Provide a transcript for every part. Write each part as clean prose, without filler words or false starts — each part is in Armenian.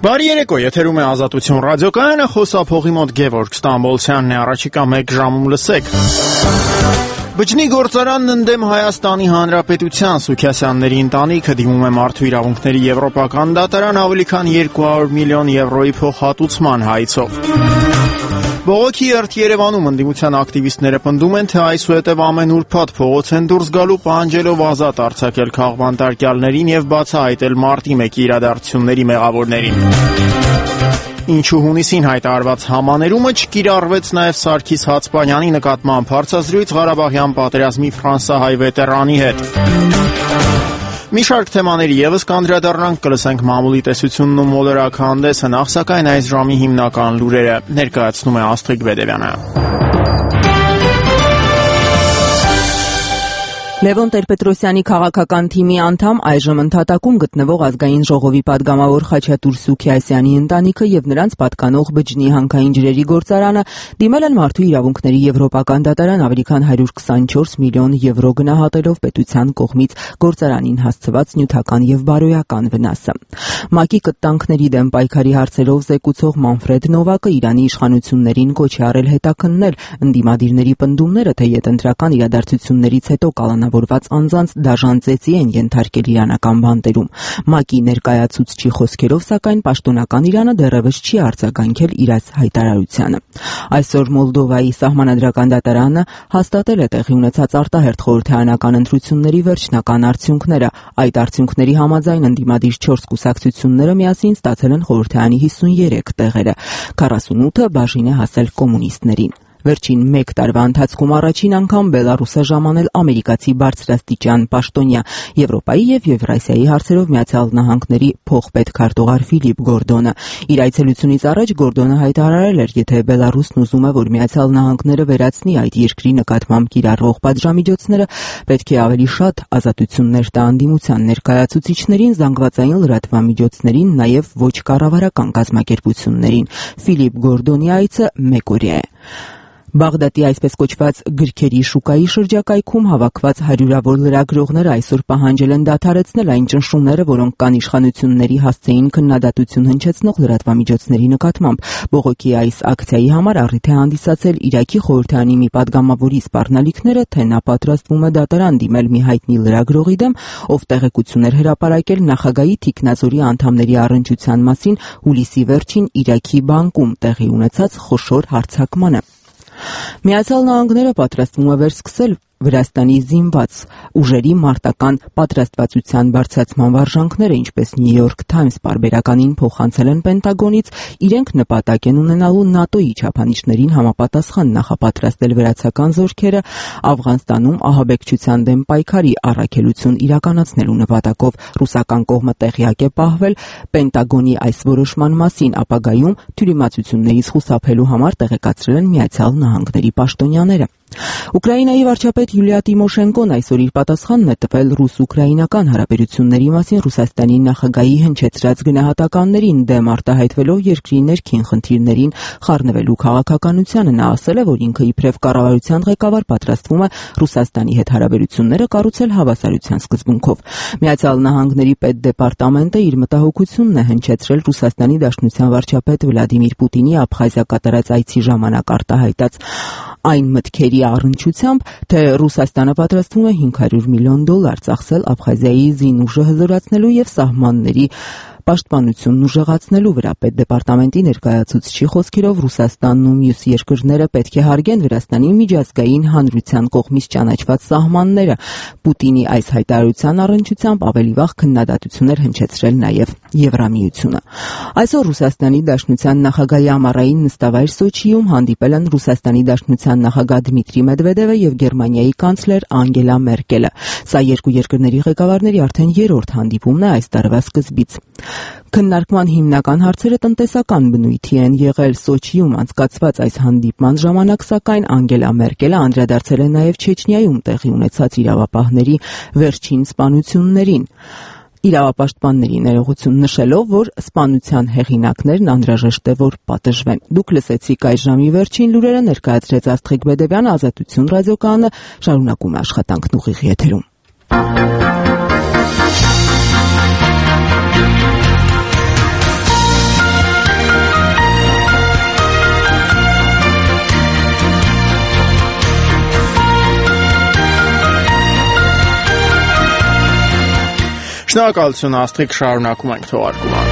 Բարի երեկո, եթերում է Ազատություն ռադիոկայանը, խոսափողի մոտ Գևորգ Ստամբոլցյանն է, առաջիկա 1 ժամում լսեք։ Բջնի գործարանն ընդդեմ Հայաստանի Հանրապետության Սուքասյանների ընտանիքը դիմում է մարդու իրավունքների եվրոպական դատարան ավելի քան 200 միլիոն եվրոյի փոխհատուցման հայցով։ Բողոքի երթ Երևանում ընդդիմության ակտիվիստները պնդում են, թե այսուհետև ամեն ուրբաթ փողոց են դուրս գալու պահանջելով ազատ արձակել քաղբանտարկյալներին եւ բացահայտել մարտի 1-ի իրադարձությունների մեղավորներին։ Ինչու հունիսին հայտարարված համաներումը չկիրառվեց նաև Սարգիս Հացպանյանի նկատմամբ հարցազրույց Ղարաբաղյան պատերազմի ֆրանսահայ վետերանի հետ։ Մի շարք թեմաների ևս կանդրադառնանք, կլսենք մամուլի տեսությունն ու մոլորակ հանդեսը, նախ սակայն այս ժամի հիմնական լուրերը ներկայացնում է Աստղիկ Բեդևյանը։ Լևոն Տեր-Պետրոսյանի քաղաքական թիմի անդամ, այժմ ընդհատակում գտնվող ազգային ժողովի падգամավոր Խաչատուր Սուքիասյանի ընտանիքը եւ նրանց պատկանող Բջնի հանքային ջրերի գործարանը դիմել են մարդու իրավունքների եվրոպական դատարան ավելի քան 124 միլիոն եվրո գնահատելով պետության կողմից գործարանին հասցված նյութական եւ բարոյական վնասը։ ՄԱԿ-ի կտանքների դեմ պայքարի հարցերով զեկուցող Մանֆրեդ Նովակը Իրանի իշխանություններին կոչ է արել հետաքննել ընդդիմադիրների պնդումները, թե յետընտրական իրադարձություններից հետո կալանավորված անձանց դաժան ծեծի են ենթարկել իրանական բանտերում։ ՄԱԿ-ի ներկայացուցչի խոսքերով, սակայն պաշտոնական Իրանը դեռևս չի արձագանքել իր հայտարարությանը։ Այսօր Մոլդովայի սահմանադրական դատարանը հաստատել է տեղի ունեցած արտահերթ խորհրդարանական ընտրությունների վերջնական արդյունքները։ Այդ արդյունքների համաձայն ընդդիմադիր 4 կուսակցությունները միասին ստացել են խորհրդարանի 53 տեղերը, 48-ը բաժին է հասել կոմունիստներին։ Վերջին 1 տարվա ընթացքում առաջին անգամ Բելարուսը ժամանել ամերիկացի բարձրաստիճան պաշտոնյա Եվրոպայի եւ Եվրասիայի հարցերով Միացյալ Նահանգների փոխպետքարտուղար Ֆիլիպ Գորդոնը։ Իր այցելությունից առաջ Գորդոնը հայտարարել էր, եթե Բելարուսն ուզում է, որ Միացյալ Նահանգները վերացնի այդ երկրի նկատմամբ կիրառվող պատժամիջոցները, պետք է ավելի շատ ազատություններ տա ընդդիմության ներկայացուցիչներին, զանգվածային լրատվամիջոցներին, նաեւ ոչ կառավարական կազմակերպություններին։ Ֆիլիպ Գորդոնի այցը 1 օրյա է։ Բաղդադի այսպես կոչված գրքերի շուկայի շրջակայքում հավաքված հարյուրավոր լրագրողները այսօր պահանջել են դադարեցնել այն ճնշումները, որոնք կան իշխանությունների հասցեին քննադատություն հնչեցնող լրատվամիջոցների նկատմամբ։ Բողոքի այս ակցիայի համար առիթ է հանդիսացել Իրաքի խորհրդարանի մի падգամավորի սպառնալիքները, թե նա պատրաստվում է դատարան դիմել մի հայտնի լրագրողի դեմ, ով տեղեկություն էր հրապարակել նախագահի թիկնազորի անդամների առնչության մասին հուլիսի վերջին Իրաքի բանկում տեղի ունեցած խոշոր հարձակմանը։ Միացյալ Նահանգները պատրաստվում է վերսկսել Վրաստանի զինված ուժերի մարտական պատրաստվածության բարձրացման վարժանքները, ինչպես New York Times պարբերականին փոխանցել են Պենտագոնից, իրենք նպատակ են ունենալու ՆԱՏՕ-ի չափանիշներին համապատասխան նախապատրաստել վրացական զորքերը Աֆղանստանում ահաբեկչության դեմ պայքարի առաքելություն իրականացնելու նպատակով։ Ռուսական կողմը տեղյակ է պահվել Պենտագոնի այս որոշման մասին, ապագայում թյուրիմացություններից խուսափելու համար տեղեկացրել են Միացյալ Նահանգների պաշտոնյաները։ Ուկրաինայի վարչապետ Յուլիա Տիմոշենկոն այսօր իր պատասխանն է տվել ռուս-ուկրաինական հարաբերությունների մասին Ռուսաստանի նախագահի հնչեցրած գնահատականներին, դեմ արտահայտվելով երկրի ներքին խնդիրներին խառնվելու քաղաքականությանը։ Նա ասել է, որ ինքը իբրև կառավարության ղեկավար պատրաստվում է Ռուսաստանի հետ հարաբերությունները կառուցել հավասարության սկզբունքով։ Միացյալ Նահանգների պետդեպարտամենտը իր մտահոգությունն է հնչեցրել Ռուսաստանի Դաշնության վարչապետ Վլադիմիր Պուտինի Աբխազիա կատարած այցի ժամանակ արտահայտած այն մտքերի առնչությամբ, թե Ռուսաստանը պատրաստվում է $500 միլիոն ծախսել Աբխազիայի զինուժը հզորացնելու եւ սահմանների պաշտպանությունն ուժեղացնելու վրա։ Պետդեպարտամենտի ներկայացուցչի խոսքերով Ռուսաստանն ու մյուս երկրները պետք է հարգեն Վրաստանի միջազգային հանրության կողմից ճանաչված սահմանները։ Պուտինի այս հայտարարության առնչությամբ ավելի վաղ քննադատություններ հնչեցրել նաև Եվրամիությունը։ Այսօր Ռուսաստանի Դաշնության նախագահի ամառային նստավայր Սոչիում հանդիպել են Ռուսաստանի Դաշնության նախագահ Դմիտրի Մեդվեդևը եւ Գերմանիայի կանցլեր Անգելա Մերկելը։ Սա երկու երկրների ղեկավարների արդեն 3-րդ հանդիպումն է այս տարվա սկզբից։ Քննարկման հիմնական հարցերը տնտեսական բնույթի են եղել։ Սոչիում անցկացված այս հանդիպման ժամանակ, սակայն, Անգելա Մերկելը անդրադարձել է նաև Չեչնիայում տեղի ունեցած իրավապահների վերջին սպանություններին։ Իրավապաշտպանների ներողություն նշելով, որ սպանության հեղինակներն անհրաժեշտ է, որ պատժվեն։ Դուք լսեցիք այս ժամի վերջին լուրերը, ներկայացրեց Աստղիկ Բեդևյանը, Ազատություն ռադիոկայանը, շարունակում է աշխատանքն ուղիղ եթերում։ Շնորհակալություն Աստղիկ, շարունակում ենք թողարկումը։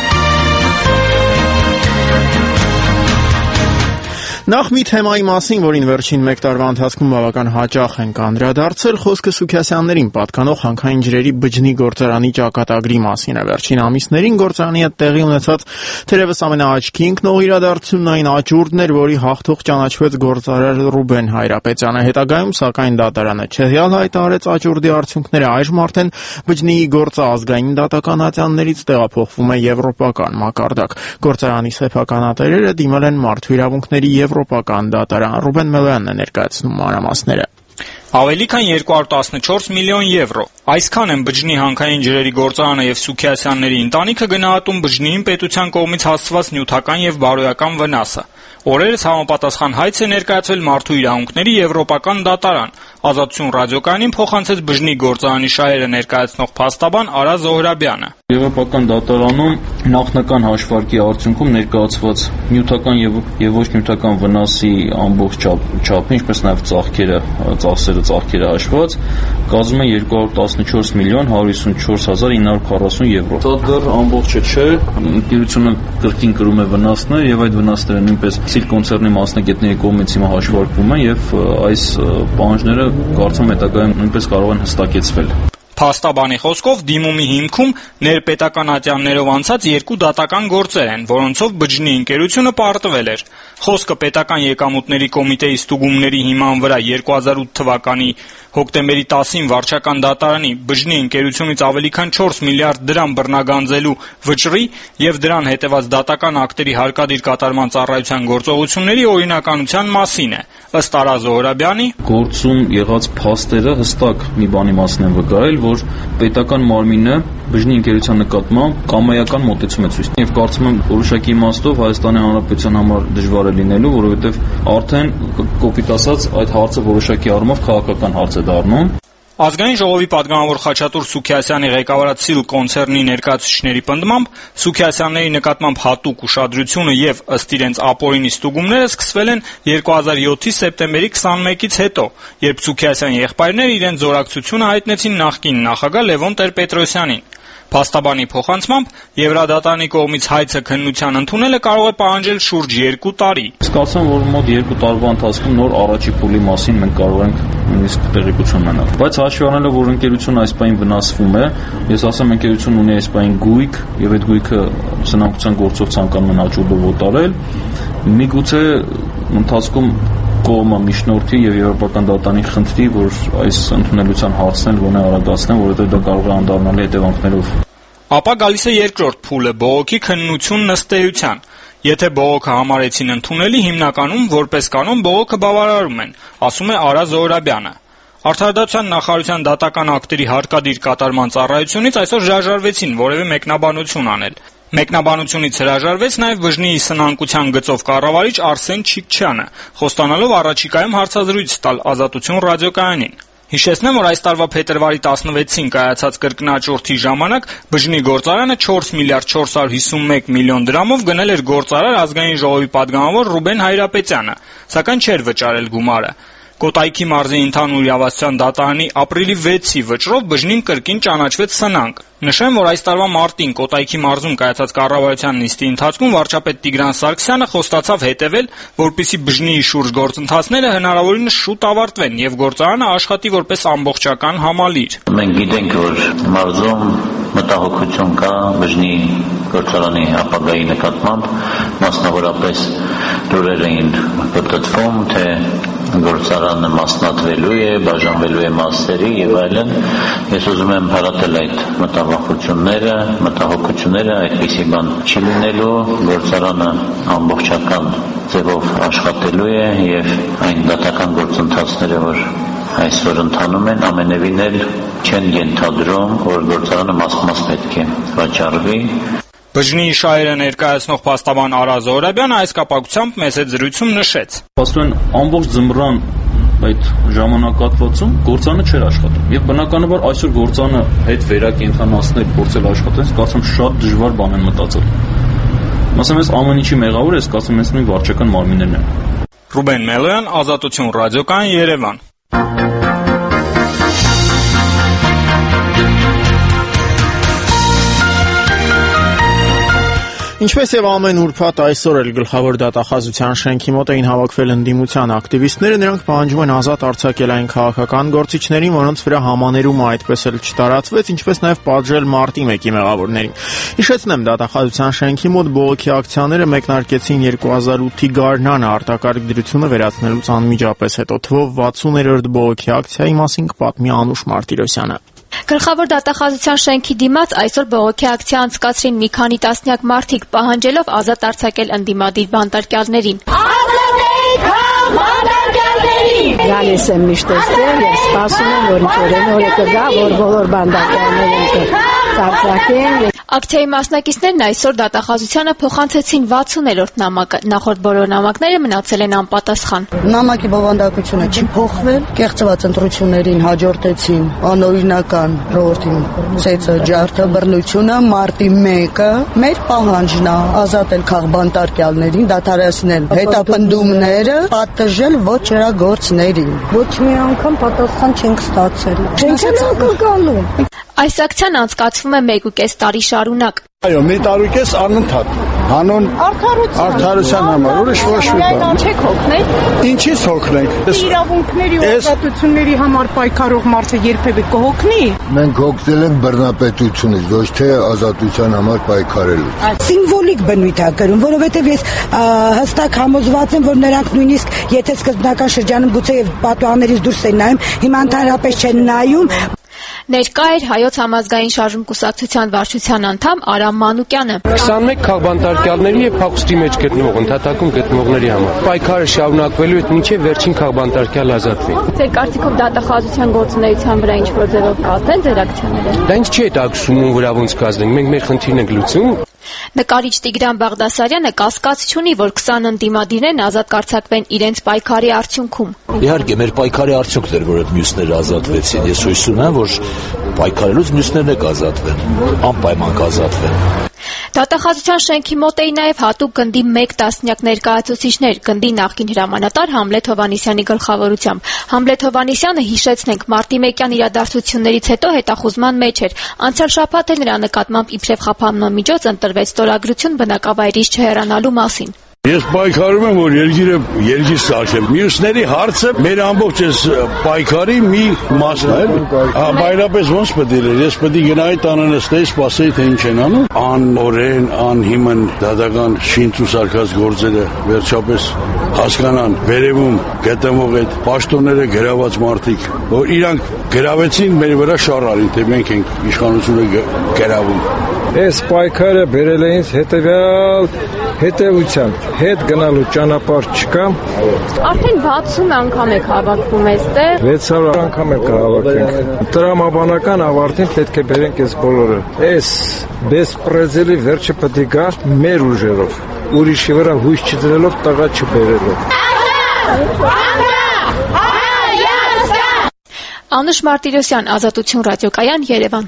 Նախ մի թեմայի մասին, որին վերջին մեկ տարվա ընթացքում բավական հաճախ ենք անդրադարձել, խոսքը Սուքիասյաններին պատկանող հանքային ջրերի բջնի գործարանի ճակատագրի մասին է։ Վերջին ամիսներին գործարանի հետ տեղի ունեցած թերևս ամենաաչքի ընկնող իրադարձությունն այն աճուրդն էր, որի հաղթող ճանաչվեց գործարար Ռուբեն Հայրապետյանը։ Հետագայում, սակայն, դատարանը չեղյալ հայտարարեց աճուրդի արդյունքները, այժմ արդեն բջնի գործը ազգային դատական ատյաններից տեղափոխվում է եվրոպական մակարդակ։ Գործարանի սեփականատերերը դիմել են մարդու իրավունքների Եվրոպական դատարան։ Ռուբեն Մելոյանն է ներկայացնում մանրամասները։ Ավելի քան 214 միլիոն եվրո։ Այսքան են բջնի հանքային ջրերի գործարանը եւ Սուքիասյանների ընտանիքը գնահատում բջնիին պետության կողմից հասցված նյութական եւ բարոյական վնասը։ Օրերս համապատասխան հայց է ներկայացվել մարդու իրավունքների եվրոպական դատարան։ Ազատություն ռադիոկայանին փոխանցեց բջնի գործարանի շահերը ներկայացնող փաստաբան Արա Զոհրաբյանը։ Եվրոպական դատարանում նախնական հաշվարկի արդյունքում ներկայացված նյութական եւ ոչ նյութական վնասի ամբողջ չափը, ինչպես նաեւ ծախսերը հաշված, կազմում է 214 միլիոն 154 940 եվրո։ Դա դեռ ամբողջը չէ, ընկերությունը կրկին կրում է վնասներ եւ այդ վնասները նույնպես Սիլ կոնցեռնի մասնագետների կողմից հիմա հաշվարկվում են եւ այս պահանջները կարծում եմ հետագայում նույնպես կարող են հստակեցվել։ Փաստաբանի խոսքով դիմումի հիմքում ներպետական ատյաններով անցած երկու դատական գործեր են, որոնցով բջնի ընկերությունը պարտվել էր։ Խոսքը պետական եկամուտների կոմիտեի ստուգումների հիման վրա 2008 թվականի հոկտեմբերի 10-ին վարչական դատարանի բջնի ընկերությունից ավելի քան 4 միլիարդ դրամ բռնագանձելու վճռի եւ դրան հետեւած դատական ակտերի հարկադիր կատարման ծառայության գործողությունների օրինականության մասին է։ Ըստ Արա Զոհրաբյանի, գործում եղած փաստերը հստակ մի բանի մասին են վկայել, որ պետական մարմինը բջնի ընկերության նկատմամբ կամայական մոտեցում է ցույց տալիս։ Եվ կարծում եմ որոշակի իմաստով Հայաստանի Հանրապետության համար դժվար է լինելու, որովհետև արդեն կոպիտ ասած այդ հարցը որոշակի առումով քաղաքական հարց է դառնում։ Ազգային ժողովի падգամավոր Խաչատուր Սուքիասյանի ղեկավարած Սիլ կոնցեռնի ներկայացուցիչների պնդմամբ Սուքիասյանների նկատմամբ հատուկ ուշադրությունը եւ ըստ իրենց ապօրինի ստուգումները սկսվել են 2007-ի սեպտեմբերի 21-ից հետո, երբ Սուքիասյան եղբայրները իրենց զորակցությունը հայտնեցին նախկին նախագահ Լևոն Տեր-Պետրոսյանին։ Փաստաբանի փոխանցմամբ Եվրադատարանի կողմից հայցը քննության ընդունելը կարող է պահանջել շուրջ 2 տարի։ Կարծում եմ, որ մոտ 2 տարվա ընթացքում նոր առաջի փուլի մասին մենք կարող ենք նույնիսկ տեղեկություն ունենալ։ Բայց հաշվի առնելով, որ ընկերությունը այս պահին վնասվում է, ես ասեմ, ընկերությունն ունի այս պահին գույք եւ այդ գույքը սնանկության գործով ցանկանում են աճուրդով օտարել, միգուցե ընթացքում կողմը միջնորդի եւ եվրոպական դատարանի խնդրի, որ այս ընդունելության հարցն էլ գոնե արագացնեն, որովհետեւ դա կարող է անդառնալ հետևանքներով։ Ապա գալիս է երկրորդ փուլը՝ բողոքի քննությունն ըստ էության։ Եթե բողոքը համարեցին ընդունելի, հիմնականում որպես կանոն բողոքը բավարարում են, ասում է Արա Զոհրաբյանը։ Արդարադատության նախարարության դատական ակտերի հարկադիր կատարման ծառայությունից այսօր հրաժարվեցին որևէ մեկնաբանություն անել։ Մեկնաբանությունից հրաժարվեց նաև բջնի սնանկության գծով կառավարիչ Արսեն Չիքչյանը, խոստանալով առաջիկայում հարցազրույց տալ Ազատություն ռադիոկայանին։ Հիշեցնեմ, որ այս տարվա փետրվարի 16-ին կայացած կրկնաճորթի ժամանակ բջնի գործարանը 4 միլիարդ 451 միլիոն դրամով գնել էր գործարար ազգային ժողովի падգամավոր Ռուբեն Հայրապետյանը, սակայն չէր վճարել գումարը։ Կոտայքի մարզի ընդհանուր իրավասության դատարանի ապրիլի 6-ի վճռով բջնին կրկին ճանաչվեց սնանկ։ Նշեմ, որ այս տարվա մարտին Կոտայքի մարզում կայացած կառավարության նիստի ընթացքում վարչապետ Տիգրան Սարգսյանը խոստացավ հետևել, որպեսզի բջնիի շուրջ գործընթացները հնարավորինս շուտ ավարտվեն եւ գործարանը աշխատի որպես ամբողջական համալիր։ Մենք գիտենք, որ մարզում մտահոգություն կա բջնի գործարանի ապագայի նկատմամբ, մասնավորապես լուրեր էին պատտվում, թե գործարանը մասնատվելու է, բաժանվելու է մասերի եւ այլն։ Ես ուզում եմ հարատել այդ մտահոգությունները, այդպիսի բան չի լինելու, գործարանը ամբողջական ձևով աշխատելու է եւ այն դատական գործընթացները, որ այսօր ընթանում են, ամենևին էլ չեն ենթադրում, որ գործարանը մաս-մաս պետք է վաճառվի։ Բջնի շահերը ներկայացնող փաստաբան Արա Զոհրաբյանը այս կապակցությամբ մեծ զրույցում նշեց. Պաստորեն ամբողջ ձմռան այդ ժամանակատվածում գործանը չէր աշխատում եւ բնականաբար այսօր գործանը հետ վերակենդանացնել, փորձել աշխատել, կարծում շատ դժվար բան են մտածել։ Մասամբ ես ամեն ինչի մեղավոր ես, կարծում ես նույն վարչական մարմիններն են։ Ռուբեն Մելոյան, Ազատություն ռադիոկայան, Երևան։ Ինչպես եւ ամեն ուրբաթ այսօր էլ գլխավոր դատախազության շենքի մոտ էին հավաքվել ընդդիմության ակտիվիստները, նրանք պահանջում են ազատ արձակել այն քաղաքական գործիչներին, որոնց վրա համաներումը այդպես էլ չտարածվեց, ինչպես նաեւ պատժել մարտի 1-ի մեղավորներին։ Հիշեցնեմ, դատախազության շենքի մոտ բողոքի ակցիաները մեկնարկեցին 2008-ի գարնանը արտակարգ դրությունը վերացնելուց անմիջապես հետո։ Թվով 60-րդ բողոքի ակցիայի մասին կպատմի Անուշ Մարտիրոսյանը։ Գլխավոր դատախազության շենքի դիմաց այսօր բողոքի ակցիա անցկացրին մի քանի տասնյակ մարդիկ, պահանջելով ազատ արձակել ընդդիմադիր բանտարկյալներին։ Գալիս եմ միշտ այստեղ եւ սպասում եմ, որ ինչ-որ օրը կգա, որ բոլոր բանտարկյալները կարձակեն։ Ակցիայի մասնակիցներն այսօր դատախազությանը փոխանցեցին 60-րդ նամակը։ Նախորդ բոլոր նամակները մնացել են անպատասխան։ Նամակի բովանդակությունը չի փոխվել, կեղծված ընտրություններին հաջորդեցին անօրինական ժողովրդին ծեծը, ջարդը, բռնությունը, մարտի 1-ը մեր պահանջն է ազատել քաղբանտարկյալներին, դադարեցնել հետապնդումները, պատժել ոչ իրագործներին։ Ոչ մի անգամ պատասխան չենք ստացել։ Չենք գալու։ Այս ակցիան անցկացվում է 1.5 տարի շարունակ։ Այո, մի տարուկես անընդհատ հանուն արդարության համար, ուրիշ ոչ մի բան։ Չեք հոգնել։ Ինչից հոգնենք։ Իրավունքների ու ազատությունների համար պայքարող մարդը երբևէ կհոգնի։ Մենք հոգնել ենք բռնապետությունից, ոչ թե ազատության համար պայքարելուց։ Սիմվոլիկ բնույթ է կրում, որովհետև ես հստակ համոզված եմ, որ նրանք նույնիսկ եթե սկզբնական շրջանում գուցե եւ պատուհաններից դուրս են նայում, հիմա ընդհանրապես չեն նայում։ Ներկա էր Հայոց համազգային շարժում կուսակցության վարչության անդամ Արամ Մանուկյանը։ 21 քաղբանտարկյալների եւ փախուստի մեջ գտնվող ընդհատակում գտնվողների համար պայքարը շարունակվելու է մինչեւ վերջին քաղբանտարկյալ ազատվի։ Ձեր կարծիքով դատախազության գործունեության վրա ինչ-որ ձևով կազդեն ձեր ակցիաները։ Դա ինչ չի հետաքրքրում վրա ոնց կազդենք, մենք մեր խնդիրն ենք լուծում։ Նկարիչ Տիգրան Բաղդասարյանը կասկած չունի, որ 20 ընդդիմադիրներն ազատ կարձակվեն իրենց պայքարի արդյունքում։ Իհարկե, մեր պայքարի արդյունքն էր, որ այդ մյուսները ազատվեցին։ Ես հույս ունեմ, որ պայքարելուց մյուսներն էլ կազատվեն, անպայման կազատվեն։ Դատախազության շենքի մոտ էին նաև հատուկ գնդի 1 տասնյակ ներկայացուցիչներ, գնդի նախկին հրամանատար Համլետ Հովհաննիսյանի գլխավորությամբ։ Համլետ Հովհաննիսյանը, հիշեցնենք, մարտի 1-յան իրադարձություններից հետո հետախուզման մեջ էր։ Անցյալ շաբաթ էլ նրա նկատմամբ իբրև խափանման միջոց ընտրվեց ստորագրություն բնակավայրից չհեռանալու մասին։ Ես պայքարում եմ, որ երկիր սարքեմ։ Մյուսների հարցը մեր ամբողջ այս պայքարի մի մասն է։ Բայրապես ոնց պետք է ես պետք է գնայի տանը նստեի, սպասեի թե ինչ են անում։ Անօրեն, անհիմն դատական շինծուսարկած գործերը վերջապես հասկանան վերևում գտնվող այդ պաշտոնները գրաված մարդիկ, որ իրանք գրավեցին մեր վրա շարարին, թե մենք ենք իշխանությունը գրավում։ Այս պայքարը բերել է ինձ հետևությամբ, հետ գնալու ճանապարհ չկա։ Արդեն 60 անգամ եք հավաքվում այստեղ։ 600 անգամ եք հավաքենք։ Տրամաբանական ավարտին պետք է բերենք այս բոլորը։ Այս բեսպրեզելի վերջը պետք է գա մեր ուժերով, ուրիշի վրա հույս չդրելով, տղա չբերելով։ Անուշ Մարտիրոսյան, Ազատություն ռադիոկայան, Երևան։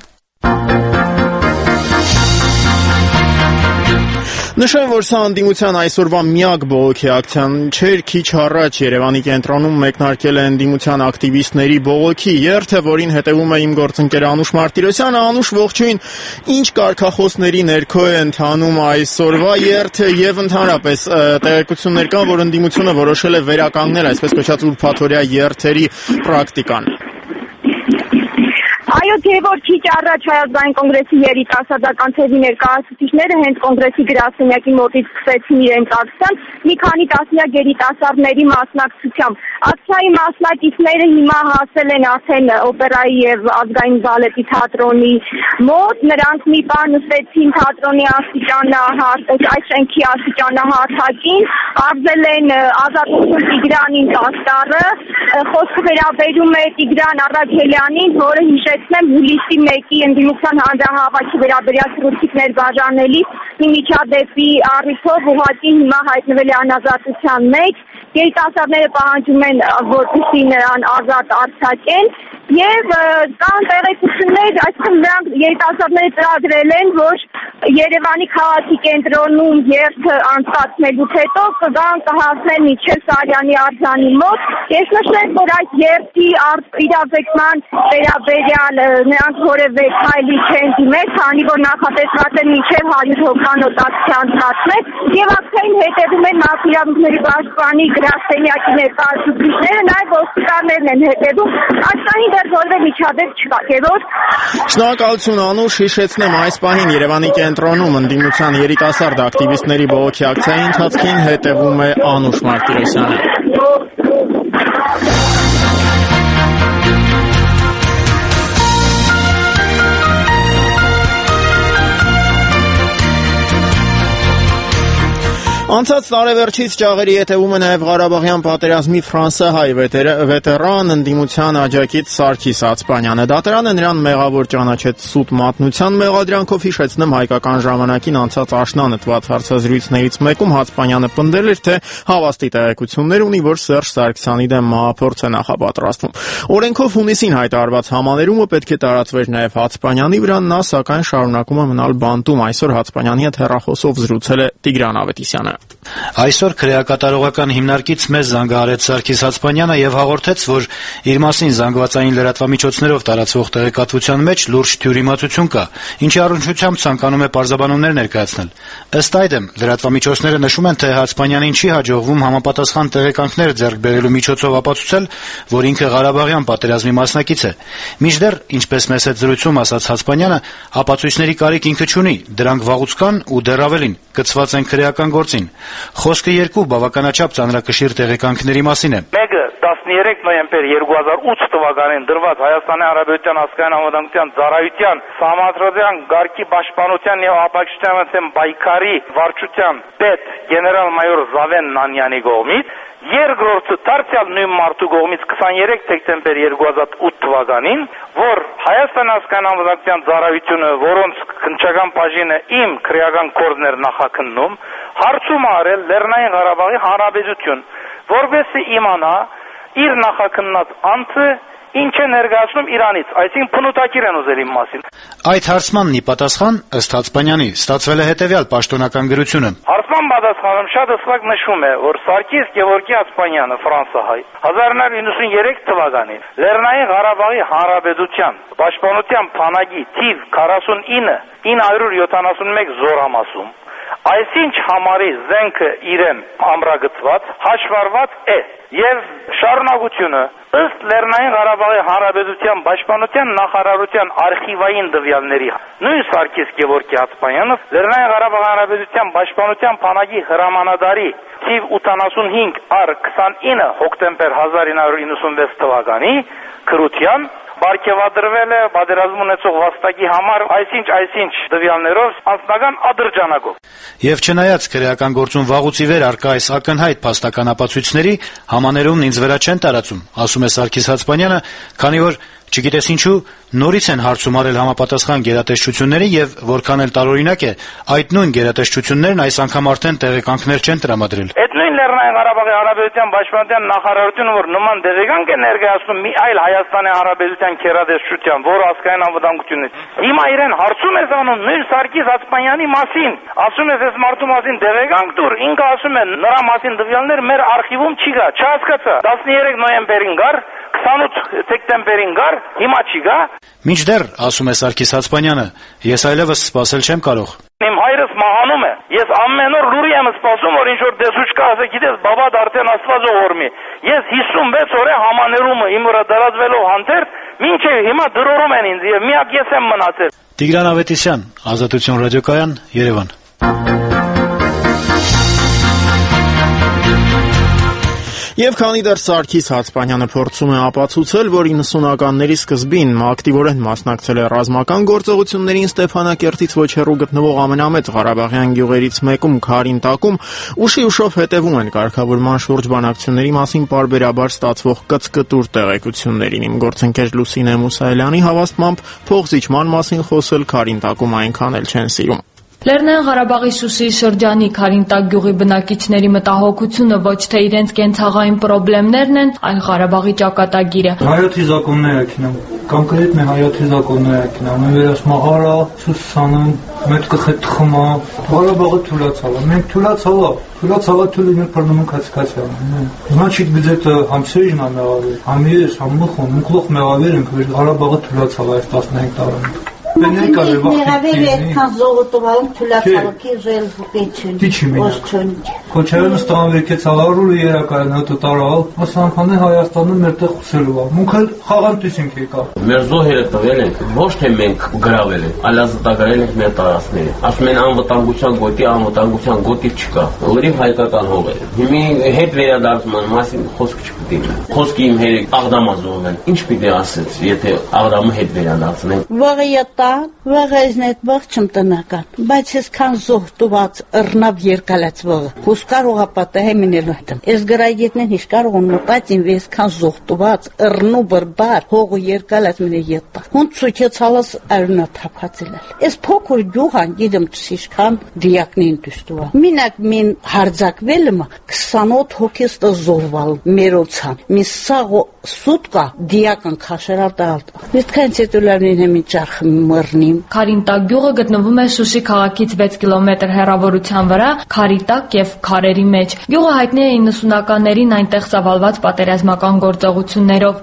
Նշեմ, որ սա ընդդիմության այսօրվա միակ բողոքի ակցիան չէր, քիչ առաջ Երևանի կենտրոնում մեկնարկել է ընդդիմության ակտիվիստների բողոքի երթը, որին հետևում է իմ գործընկեր Անուշ Մարտիրոսյանը։ Անուշ, ողջույն, ինչ կարգախոսների ներքո է ընթանում այսօրվա երթը եւ ընդհանրապես տեղեկություններ կան, որ ընդդիմությունը որոշել է վերականգնել այսպես կոչած ուրբաթօրյա երթերի պրակտիկան։ Այո, թե որ քիչ առաջ Հայազգային կոնգրեսի երիտասարդական թևի ներկայացուցիչները հենց կոնգրեսի գրասենյակի մոտից սկսեցին իրենց ակցիան մի քանի տասնյակ երիտասարդների մասնակցությամբ։ Ակցիայի մասնակիցները հիմա հասել են արդեն օպերայի եւ ազգային բալետի թատրոնի մոտ, նրանք մի բան նստեցին թատրոնի այս շենքի աստիճանահարթակին, արզել են ազատություն Տիգրանին պաստառը, խոսքը վերաբերում է Տիգրան Առաքելյանին, որը հիշեցնեմ հուլիսի 1-ի ընդդիմության հանրահավաքի վերաբերյալ թռիչքներ բաժանելիս մի միջադեպի առիթով ուղղակի հիմա հայտնվել է անազատության մեջ։ Երիտասարդները պահանջում են, որպեսզի նրան ազատ արձակեն եւ կան տեղեկություններ, այսինքն նրանք երիտասարդները ծրագրել են, որ Երևանի քաղաքի կենտրոնում երթը անցկացնելուց հետո կգան կհասնեն մինչև Սարյանի արձանի մոտ։ Ես նշեմ, որ այդ երթի իրավեքման վերաբերյալ նրանք որևէ քայլի չեն դիմել, քանի որ նախատեսված է մինչև 100 հոգանոց ակցիա անցկացնել եւ ակցիային հետևում են Իրավունքների պաշտպանի գրասենյակի ներկայացուցիչները, նաեւ ոստիկաններն են հետևում։ Այստեղին դեռ որևէ միջադեպ չկա, Գևորգ։ Շնորհակալություն Անուշ, հիշեցնեմ այս պահին Երևանի կենտրոնում ընդդիմության երիտասարդ ակտիվիստների բողոքի ակցիայի ընթացքին հետևում է Անուշ Մարտիրոսյանը։ Անցած տարեվերջից ճաղերի հետևում է նաև Ղարաբաղյան պատերազմի ֆրանսահայ վետերան ընդդիմության աջակից Սարգիս Աթսպանյանը։ Դատարանը նրան մեղավոր ճանաչեց սուտ մատնության մեղադրանքով, հիշեցնեմ, հայկական ժամանակին անցած աշնանը տված հարցազրույցներից մեկում Աթսպանյանը պնդել էր, թե հավաստի տեղեկություններ ունի, որ Սերժ Սարգսյանի դեմ մահափորձ է նախապատրաստվում։ Օրենքով հունիսին հայտարարված համաներումը պետք է տարածվեր նաև Աթսպանյանի վրա, նա սակայն շարունակում է մնալ բանտում։ Այսօր Աթսպանյանի հետ հեռախոսով զրուցել է Տիգրան Ավետիսյանը։ Այսօր քրեակատարողական հիմնարկից մեզ զանգահարեց Սարգիս Աթսպանյանը եւ հաղորդեց, որ իր մասին զանգվածային լրատվամիջոցներով տարածվող տեղեկատվության մեջ լուրջ թյուրիմացություն կա, ինչի առնչությամբ ցանկանում է պարզաբանումներ ներկայացնել։ Ըստ այդմ, լրատվամիջոցները նշում են, թե Աթսպանյանին չի հաջողվում համապատասխան տեղեկանքներ ձեռք բերելու միջոցով ապացուցել, որ ինքը Ղարաբաղյան պատերազմի մասնակից է։ Մինչդեռ, ինչպես մեզ հետ զրույցում ասաց Աթսպանյանը, ապացույցների կարիք ինքը չունի, դրանք վաղուց կան ու դեռ ավելին կցված են քրեական գործին։ Խոսքը երկու բավականաչափ ծանրակշիռ տեղեկանքների մասին է։ Մեկը 13 նոյեմբեր 2008 թվականին դրված Հայաստանի Հանրապետության ազգային անվտանգության ծառայության Սահմանադրական գարկի պաշտպանության եւ ապակցության դեմ պայքարի վարչության պետ գեներալ-մայոր Զավեն Նանյանի կողմից, երկրորդը դարձյալ նույն մարդու կողմից 23 դեկտեմբեր 2008 թվականին, որ Հայաստանի ազգային անվտանգության ծառայությունը, որոնց քննչական բաժինը իմ քրեական կորձներ նախաքննում, հարցում արել Լեռնային Ղարաբաղի Հանրապետություն, որովհետեւ իմանա իր նախաքննած անձը ինչ է ներկայացնում Իրանից, այսինքն փնուտակիր են ուզել իմ մասին։ Այդ հարցմանն ի պատասխան ըստ Աթսպանյանի ստացվել է հետևյալ պաշտոնական գրությունը։ Հարցման պատասխանում շատ հստակ նշում է, որ Սարգիս Գևորգի Աթսպանյանը ֆրանսահայ 1993 թվականին Լեռնային Ղարաբաղի Հանրապետության պաշտպանության բանակի թիվ 49-971 զորամասում այսինչ համարի զենքը իրեն ամրագծված, հաշվառված է եւ շարունակությունը ըստ Լեռնային Ղարաբաղի Հանրապետության պաշտպանության նախարարության արխիվային տվյալների նույն Սարգիս Գևորգի Աթսպանյանը Լեռնային Ղարաբաղի Հանրապետության պաշտպանության բանակի հրամանատարի թիվ 85/29 հոկտեմբեր 1996 թվականի քրության Բարգեւադրվել է պատերազմ ունեցող վաստակի համար այսինչ տվյալներով անձնական ադրջանակով։ Եվ չնայած քրեական գործում վաղուց ի վեր արկա այս ակնհայտ փաստական ապացույցների, համաներումն ինձ վրա չեն տարածում, ասում է Սարգիս Աթսպանյանը, քանի որ չգիտես ինչու նորից են հարցում արել համապատասխան գերատեսչությունների եւ որքան էլ տարօրինակ է, այդ նույն գերատեսչություններն այս անգամ արդեն տեղեկանքներ չեն տրամադրել։ Այդ նույն Լեռնային Ղարաբաղի Հանրապետության պաշտպանության նախարարությունը, որ նման տեղեկանք է ներկայացնում մի այլ Հայաստանի Հանրապետության գերատեսչության, որ ազգային անվտանգությունն է, հիմա իրեն հարցում է անում նույն Սարգիս Աթսպանյանի մասին, ասում է այս մարդու մասին տեղեկանք տուր, ինքը ասում է նրա մասին տվյալներ մեր արխիվում չի գա, չհասկացա, 13 նոյեմբերին գար, 28 դեկտեմբերին գար, հիմա չի գա։ Մինչդեռ, ասում է Սարգիս Աթսպանյանը, ես այլևս սպասել չեմ կարող։ Իմ հայրս մահանում է։ Ես ամեն օր լուրի եմ սպասում, որ ինչ-որ դեսուչկա ասե, գիտես, բաբադ արդեն Աստված ողորմի։ Ես 56 օր է համաներումը իմ վրա դրածվելով հանդերձ, մինչև հիմա դրորում են ինձ եւ միակ ես եմ մնացել։ Տիգրան Ավետիսյան, Ազատություն ռադիոկայան, Երևան։ Եվ քանի դեռ Սարգիս Աթսպանյանը փորձում է ապացուցել, որ 90-ականների սկզբին ակտիվորեն մասնակցել է ռազմական գործողություններին Ստեփանակերտից ոչ հեռու գտնվող ամենամեծ Ղարաբաղյան գյուղերից մեկում Քարինտակում, ուշի-ուշով հետևում են կարգավորման շուրջ բանակցությունների մասին պարբերաբար ստացվող կծկտուր տեղեկություններին։ Իմ գործընկեր Լուսինե Մուսայելյանի հավաստմամբ փողզիջման մասին խոսել Քարինտակում այնքան էլ չեն սիրում։ Լեռնային Ղարաբաղի Շուշիի շրջանի Քարինտակ գյուղի բնակիչների մտահոգությունը ոչ թե իրենց կենցաղային խնդիրներն են, այլ Ղարաբաղի ճակատագիրը։ Հայոթի законная к нам. Конкретно հայոթի законная к нам. Մենք վերասմաղարա, սուսանում, մեծ կխթխումա, Ղարաբաղը թուլացավ։ Մենք թուլացավ թուլին պրնում կացկացա։ Значит, где-то համսեժն ամեղավեր, համես, համուխոն, մուկլող մեղավեր ենք, Ղարաբաղը թուլացավ այս 15 տարում։ Մեղավեր այդքան զողոտովալում թուլացավակի ժել վուպեչին, ոչչոնիչ։ Կոչայանը ստան վերկեց աղարուրը երակայն հոտը տարալ, ասանքանը Հայաստանը մերտեղ խուսելու ա, մունք էլ խաղանտիս ենք եկա։ Մեր զոհերը տվել ենք, ոչ թե մենք գրավել ենք, այլ ազատագրել ենք մեր տարածքները։ Ասում են անվտանգության գոտի չկա, լրիվ հայկական հող է։ Հիմի հետ վերադարձման մասին խոսք չպիտի։ Խոսքի իմ հերեք աղդամա զոհվել, ինչ պիտի ասեց, եթե աղդամը հետ վերադարձնենք։ Վաղայզնետ բաղ տնական, բայց այսքան զոհտուված ըռնավ երկալած վաղը, հուս կարող ապատը հեմինելու հետում։ Ես գրայգետնեն հիշ կարող են մտած ինվ այսքան զոհտուված ըռնու բրբար, հողը երկալած մինե ետա։ Հունդ սուքեցալս արունա թապացելել։ Ես փոքր գյուղան գիդեմ չիշքան դիակնին դուստուա։ Մինակ մին հարձակվելը 28 հոգեստը զոհվալ մերոցան։ Մի սաղ սուտկա դիակն քաշերալ տալ։ Այդքան ցետուլարնին հեմի ճախ մռնիմ։ Քարինտակ գյուղը գտնվում է Շուշի քաղաքից 6 կիլոմետր հեռավորության վրա, Քարիտակ եւ Քարերի մեջ։ Գյուղը հայտնի է 90-ականներին այնտեղ ծավալված պատերազմական գործողություններով։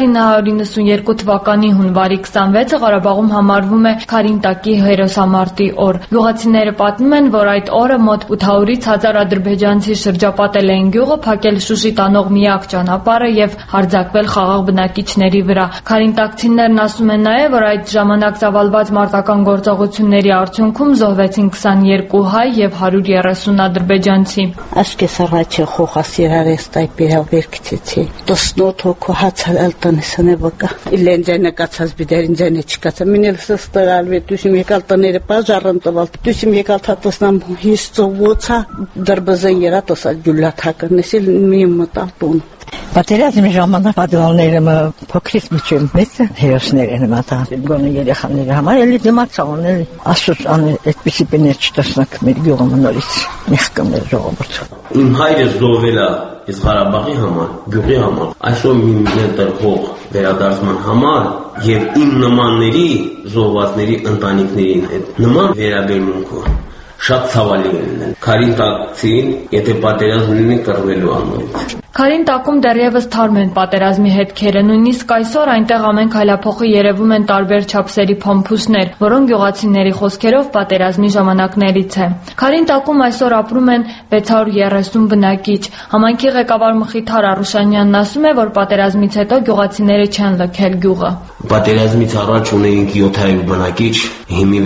1992 թվականի հունվարի 26-ը Ղարաբաղում համարվում է Քարինտակի հերոսամարտի օր։ Գյուղացիները պատմում են, որ այդ օրը մոտ 800-ից 1000 ադրբեջանցի շրջապատել էին գյուղը, փակել Շուշի տանող միակ ճանապարհը եւ հարձակվել խաղաղ բնակիչների վրա։ Քարինտակցիներն ասում են նաեւ, որ այդ ժամանակ ծավալված մարտական գործողությունների արդյունքում զոհվեցին 22 հայ եւ 130 ադրբեջանցի։ Աշկես առաջը խոխասիրարեստայ պերավերքցեցի։ Տոսնոթ հոգու հացալ տնեսանը բակա։ Իլենջանը կացած բիդերինջանը չկացա։ Մինել սստարալ վե դուսիմ եկալ տները բաժարն տվալ։ Դուսիմ եկալ թատոսնամ հիստովոցա դրբզեն երատոսա ջուլաթակնեսիլ մի մտալտուն։ Պատերազմի ժամանակ պատվալները փոքրից միջում մեծ հերոսներ են մտածել գոնե երեխաների համար էլի դիմացան էլի ասուց անը այդպիսի բներ չտեսնակ մեր գյուղը նորից մեղքներ ժողովուրդ Իմ հայրը զոհվել է այս Ղարաբաղի համար, գյուղի համար, այսօր մի մետր հող վերադարձման համար եւ իմ նմանների զոհվածների ընտանիքներին այդ նման վերաբերմունքը շատ ցավալի է։ Քարինտակցին, եթե պատերազմ լինի, կռվելու անորից։ Քարինտակում դեռևս թարմ են պատերազմի հետքերը, նույնիսկ այսօր այնտեղ ամեն քայլափոխի երևում են տարբեր չափսերի փամփուշտներ, որոնք գյուղացիների խոսքերով պատերազմի ժամանակներից է։ Քարինտակում այսօր ապրում են 630 բնակիչ։ Համայնքի ղեկավար Մխիթար Արուշանյանն ասում է, որ պատերազմից հետո գյուղացիները չեն լքել գյուղը։ Պատերազմից առաջ ունեինք 700 բնակիչ, հիմի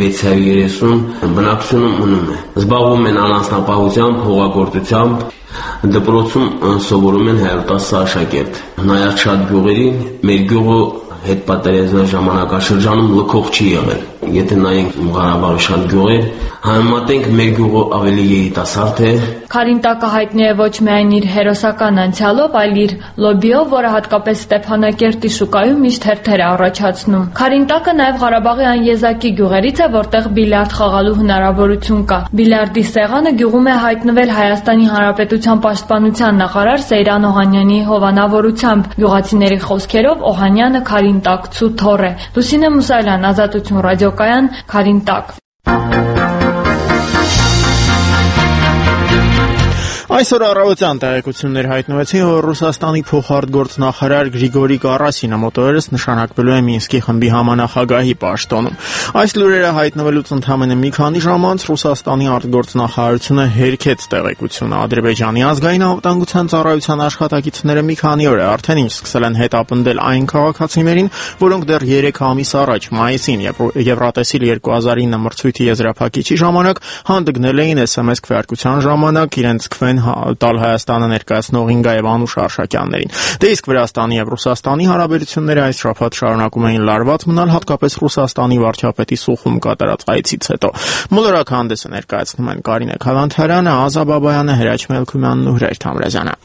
630 բնակչությունը մնում է։ Զբաղվում են անասնապահությամբ, հողագործությամբ, դպրոցում սովորում են 110 աշակերտ։ Նայած շատ գյուղերին, մեր գյուղը հետ պատերազմի ժամանակաշրջանում լքող չի եղել։ Եթե նայենք Ղարաբաղի շատ գյուղեր, համեմատենք մեր գյուղը ավելի երիտասարդ է։ Քարինտակը հայտնի է ոչ միայն իր հերոսական անցյալով, այլ իր լոբիով, որը հատկապես Ստեփանակերտի շուկայում միշտ հերթեր է առաջացնում։ Քարինտակը նաև Ղարաբաղի այն եզակի գյուղերից է, որտեղ բիլիարդ խաղալու հնարավորություն կա։ Բիլիարդի սեղանը գյուղում է հայտնվել Հայաստանի Հանրապետության պաշտպանության նախարար Սեյրան Օհանյանի հովանավորությամբ։ Գյուղացիների խոսքերով Օհանյանը քարինտակցու թոռ է։ Լուսինե Մուսայելյան, Ազատություն ռադիոկայան, Քարինտակ։ Այսօր առավոտյան տեղեկություններ հայտնվեցին, որ Ռուսաստանի փոխարտգործնախարար Գրիգորի Կարասինը մոտորերս նշանակվելու է Մինսկի խմբի համանախագահի պաշտոնում։ Այս լուրերը հայտնվելուց ընդամենը մի քանի ժամ անց Ռուսաստանի արտգործնախարարությունը հերքեց տեղեկությունը։ Ադրբեջանի ազգային անվտանգության ծառայության աշխատակիցները մի քանի օր արդեն ինչ սկսել են հետապնդել այն քաղաքացիներին, որոնք դեռ 3 ամիս առաջ մայիսին Եվրատեսիլ 2009 մրցույթի եզրափակիչի ժամանակ հանդգնել էին SMS քվեարկության ժամանակ իրենց քվեն տալ Հայաստանը ներկայացնող Ինգա եւ Անուշ Արշակյաններին։ Դե իսկ Վրաստանի եւ Ռուսաստանի հարաբերությունները այս շաբաթ շարունակում էին լարված մնալ, հատկապես Ռուսաստանի վարչապետի Սուխում կատարած այցից հետո։ Մոլորակ հանդեսը ներկայացնում են Կարինե Քալանթարյանը, Ազա Բաբայանը, Հրաչ Մելքումյանն ու Հրեր Թամրազյանը։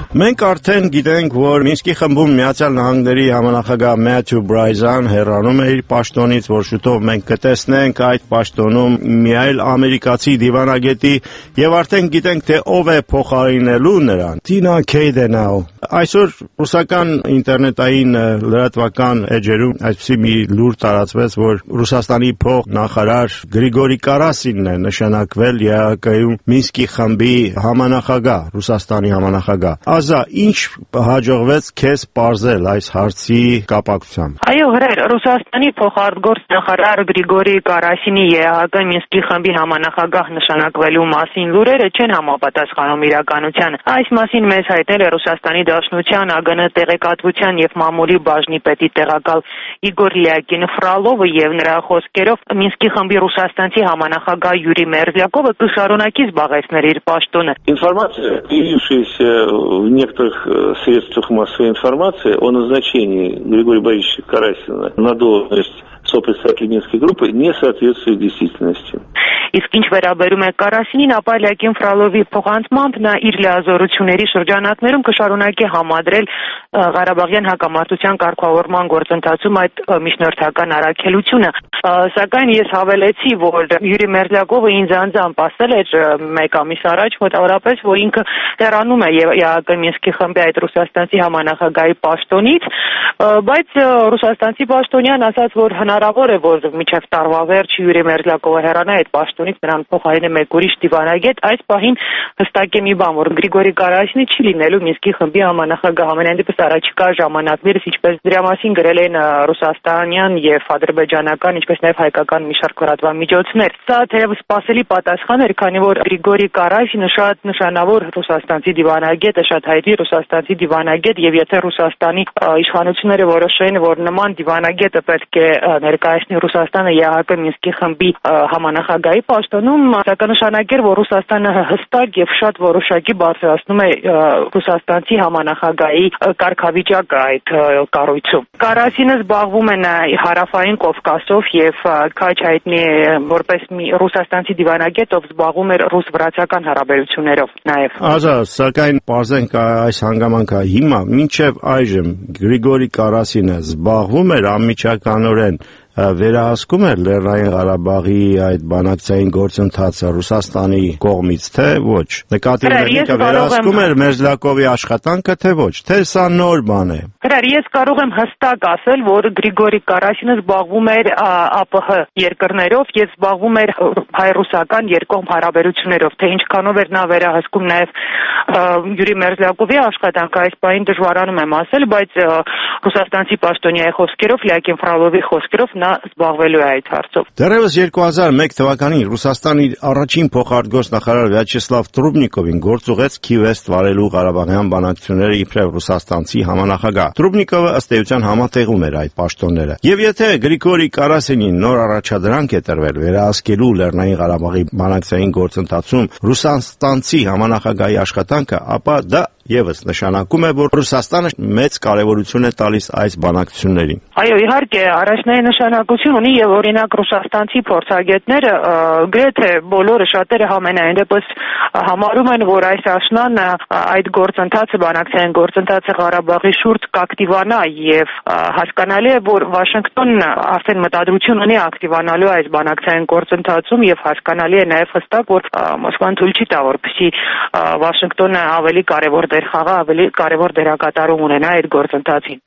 Մենք արդեն գիտենք, որ Մինսկի խմբում Միացյալ Նահանգների համանախագահ Մեթյու Բրայզան հեռանում է իր պաշտոնից, որ շուտով մենք կտեսնենք այդ պաշտոնում մի այլ ամերիկացի դիվանագետի եւ արդեն գիտենք, թե ով է փոխարինելու նրան։ Տինա Քեյդենաու։ Այսօր ռուսական ինտերնետային լրատվական էջերում այսպիսի մի լուր տարածվեց, որ Ռուսաստանի փոխնախարար Գրիգորի Կարասինն է նշանակվել ԵԱՀԿ-ում Մինսկի խմբի համանախագահ, Ռուսաստանի համանախագահ։ Ազա, ինչ հաջողվեց քեզ պարզել այս հարցի կապակցությամբ։ Այո, հրեր, Ռուսաստանի փոխարտգործնախարար Գրիգորի Կարասինի ԵԱՀԿ Մինսկի խմբի համանախագահ նշանակվելու մասին լուրերը չեն համապատասխանում իրականությանը։ Այս մասին մեզ հայտնել է Ռուսաստանի Դաշնության ԱԳՆ տեղեկատվության եւ մամուլի բաժնի պետի տեղակալ Իգոր Լիակին Ֆրալովը եւ նրա խոսքերով Մինսկի խմբի ռուսաստանցի համանախագահ Յուրի Մերզլյակովը կշարունակի զբաղեցնել իր պաշտոնը։ Информация, появившаяся в некоторых средствах массовой информации о назначении Григория Борисовича Карасина на должность сопредседателя Минской группы не соответствует действительности. Իսկ ինչ վերաբերում է Կարասինին, ապա Լիակին Ֆրալովի փոխանցմամբ նա իր լիազորությունների շրջանակներում կշարունակի համադրել Ղարաբաղյան հակամարտության կարգավորման գործընթացում այդ միջնորդական առաքելությունը։ Սակայն ես հավելեցի, որ Յուրի Մերզլյակովը ինձ անձամբ ասել էր մեկ ամիս առաջ, մոտավորապես, որ ինքը հեռանում է ԵԱՀԿ Մինսկի խմբի այդ ռուսաստանցի համանախագահի պաշտոնից, բայց ռուսաստանցի պաշտոնյան ասաց, որ հնարավոր է, որ մինչև տարվա վերջ Յուրի Մերզլյակովը հեռանա այդ պաշտոնից, նրան փոխարինի մեկ ուրիշ դիվանագետ։ Այս պահին հստակ է մի բան, որ Գրիգորի Կարասինը չի լինելու Մինսկի խմբի համանախագահ, ամենայն դեպս առաջիկա ժամանակներս, ինչպես դրա մասին գրել են ռուսաստանյան եւ ադրբեջանական, ինչպես նաեւ հայկական մի շարք լրատվամիջոցներ։ Սա թերևս սպասելի պատասխան էր, քանի որ Գրիգորի Կարասինը շատ նշանավոր ռուսաստանցի դիվանագետ է, շատ հայտնի ռուսաստանցի դիվանագետ, եւ եթե Ռուսաստանի իշխանությունները որոշեն, որ նման դիվանագետը պետք է ներկայացնի Ռուսաստանը ԵԱՀԿ Մինսկի խմբի համանախագահի պաշտոնում, սա կնշանակեր, որ Ռուսաստանը հստակ եւ շատ որոշակի բարձրացնում է ռուսաստանցի համանախագահի կարգավիճակը այդ կառույցում։ Կարասինը զբաղվում է հարավային Կովկասով եւ քաչ հայտնի որպես մի ռուսաստանցի դիվանագետ, ով զբաղվում էր ռուս-վրացական հարաբերություններով նաեւ։ Ազա, սակայն պարզենք այս հանգամանքը հիմա մինչև այժմ Գրիգորի Կարասինը զբաղվում էր անմիջականորեն վերահսկում է Լեռնային Ղարաբաղի այդ բանակցային գործընթացը Ռուսաստանի կողմից, թե ոչ։ Նկատի ունենիքը վերահսկում էր Մերզլյակովի աշխատանքը, թե ոչ, թե սա նոր բան է։ Հրար, ես կարող եմ հստակ ասել, որ Գրիգորի Կարասինը զբաղվում էր ԱՊՀ երկրներով եւ զբաղվում էր հայ-ռուսական երկկողմ հարաբերություններով, թե ինչքանով էր նա վերահսկում նաեւ Յուրի Մերզլյակովի աշխատանքը, այս բանին դժվարանում եմ ասել, բայց ռուսաստանցի պաշտոնյայի խոսքերով, Լիակին Ֆրալովի խոսքերով նա զբաղվելու է այդ հարցով։ Դեռևս 2001 թվականին Ռուսաստանի առաջին փոխարտգործնախարար Վյաչեսլավ Տրուբնիկովին գործուղեց Քիվեստ վարելու Ղարաբաղյան բանակցությունները իբրև ռուսաստանցի համանախագահ։ Տրուբնիկովը ըստ էության համատեղում էր այդ պաշտոնները։ Եվ եթե Գրիգորի Կարասինին նոր առաջադրանք է տրվել վերահսկելու Լեռնային Ղարաբաղի բանակցային գործընթացում ռուսաստանցի համանախագահի աշխատանքը, ապա դա եւս նշանակում է, որ Ռուսաստանը մեծ կարեւորություն է տալիս այս բանակցություններին։ Այո, իհարկե, առաջնային նշանակություն ունի եւ օրինակ ռուսաստանցի փորձագետները գրեթե բոլորը շատերը համենայն դեպս համարում են, որ այս աշնան այդ գործընթացը, բանակցային գործընթացը Ղարաբաղի շուրջ կակտիվանա եւ հասկանալի է, որ Վաշինգտոնն արդեն մտադրություն ունի ակտիվանալու այս բանակցային գործընթացում եւ հասկանալի է նաեւ հստակ, որ Մոսկվան թույլ չի տա, որպեսզի Վաշինգտոնը ավելի կարեւոր դեր խաղա, ավելի կարևոր դերակատարում ունենա այդ գործընթացին։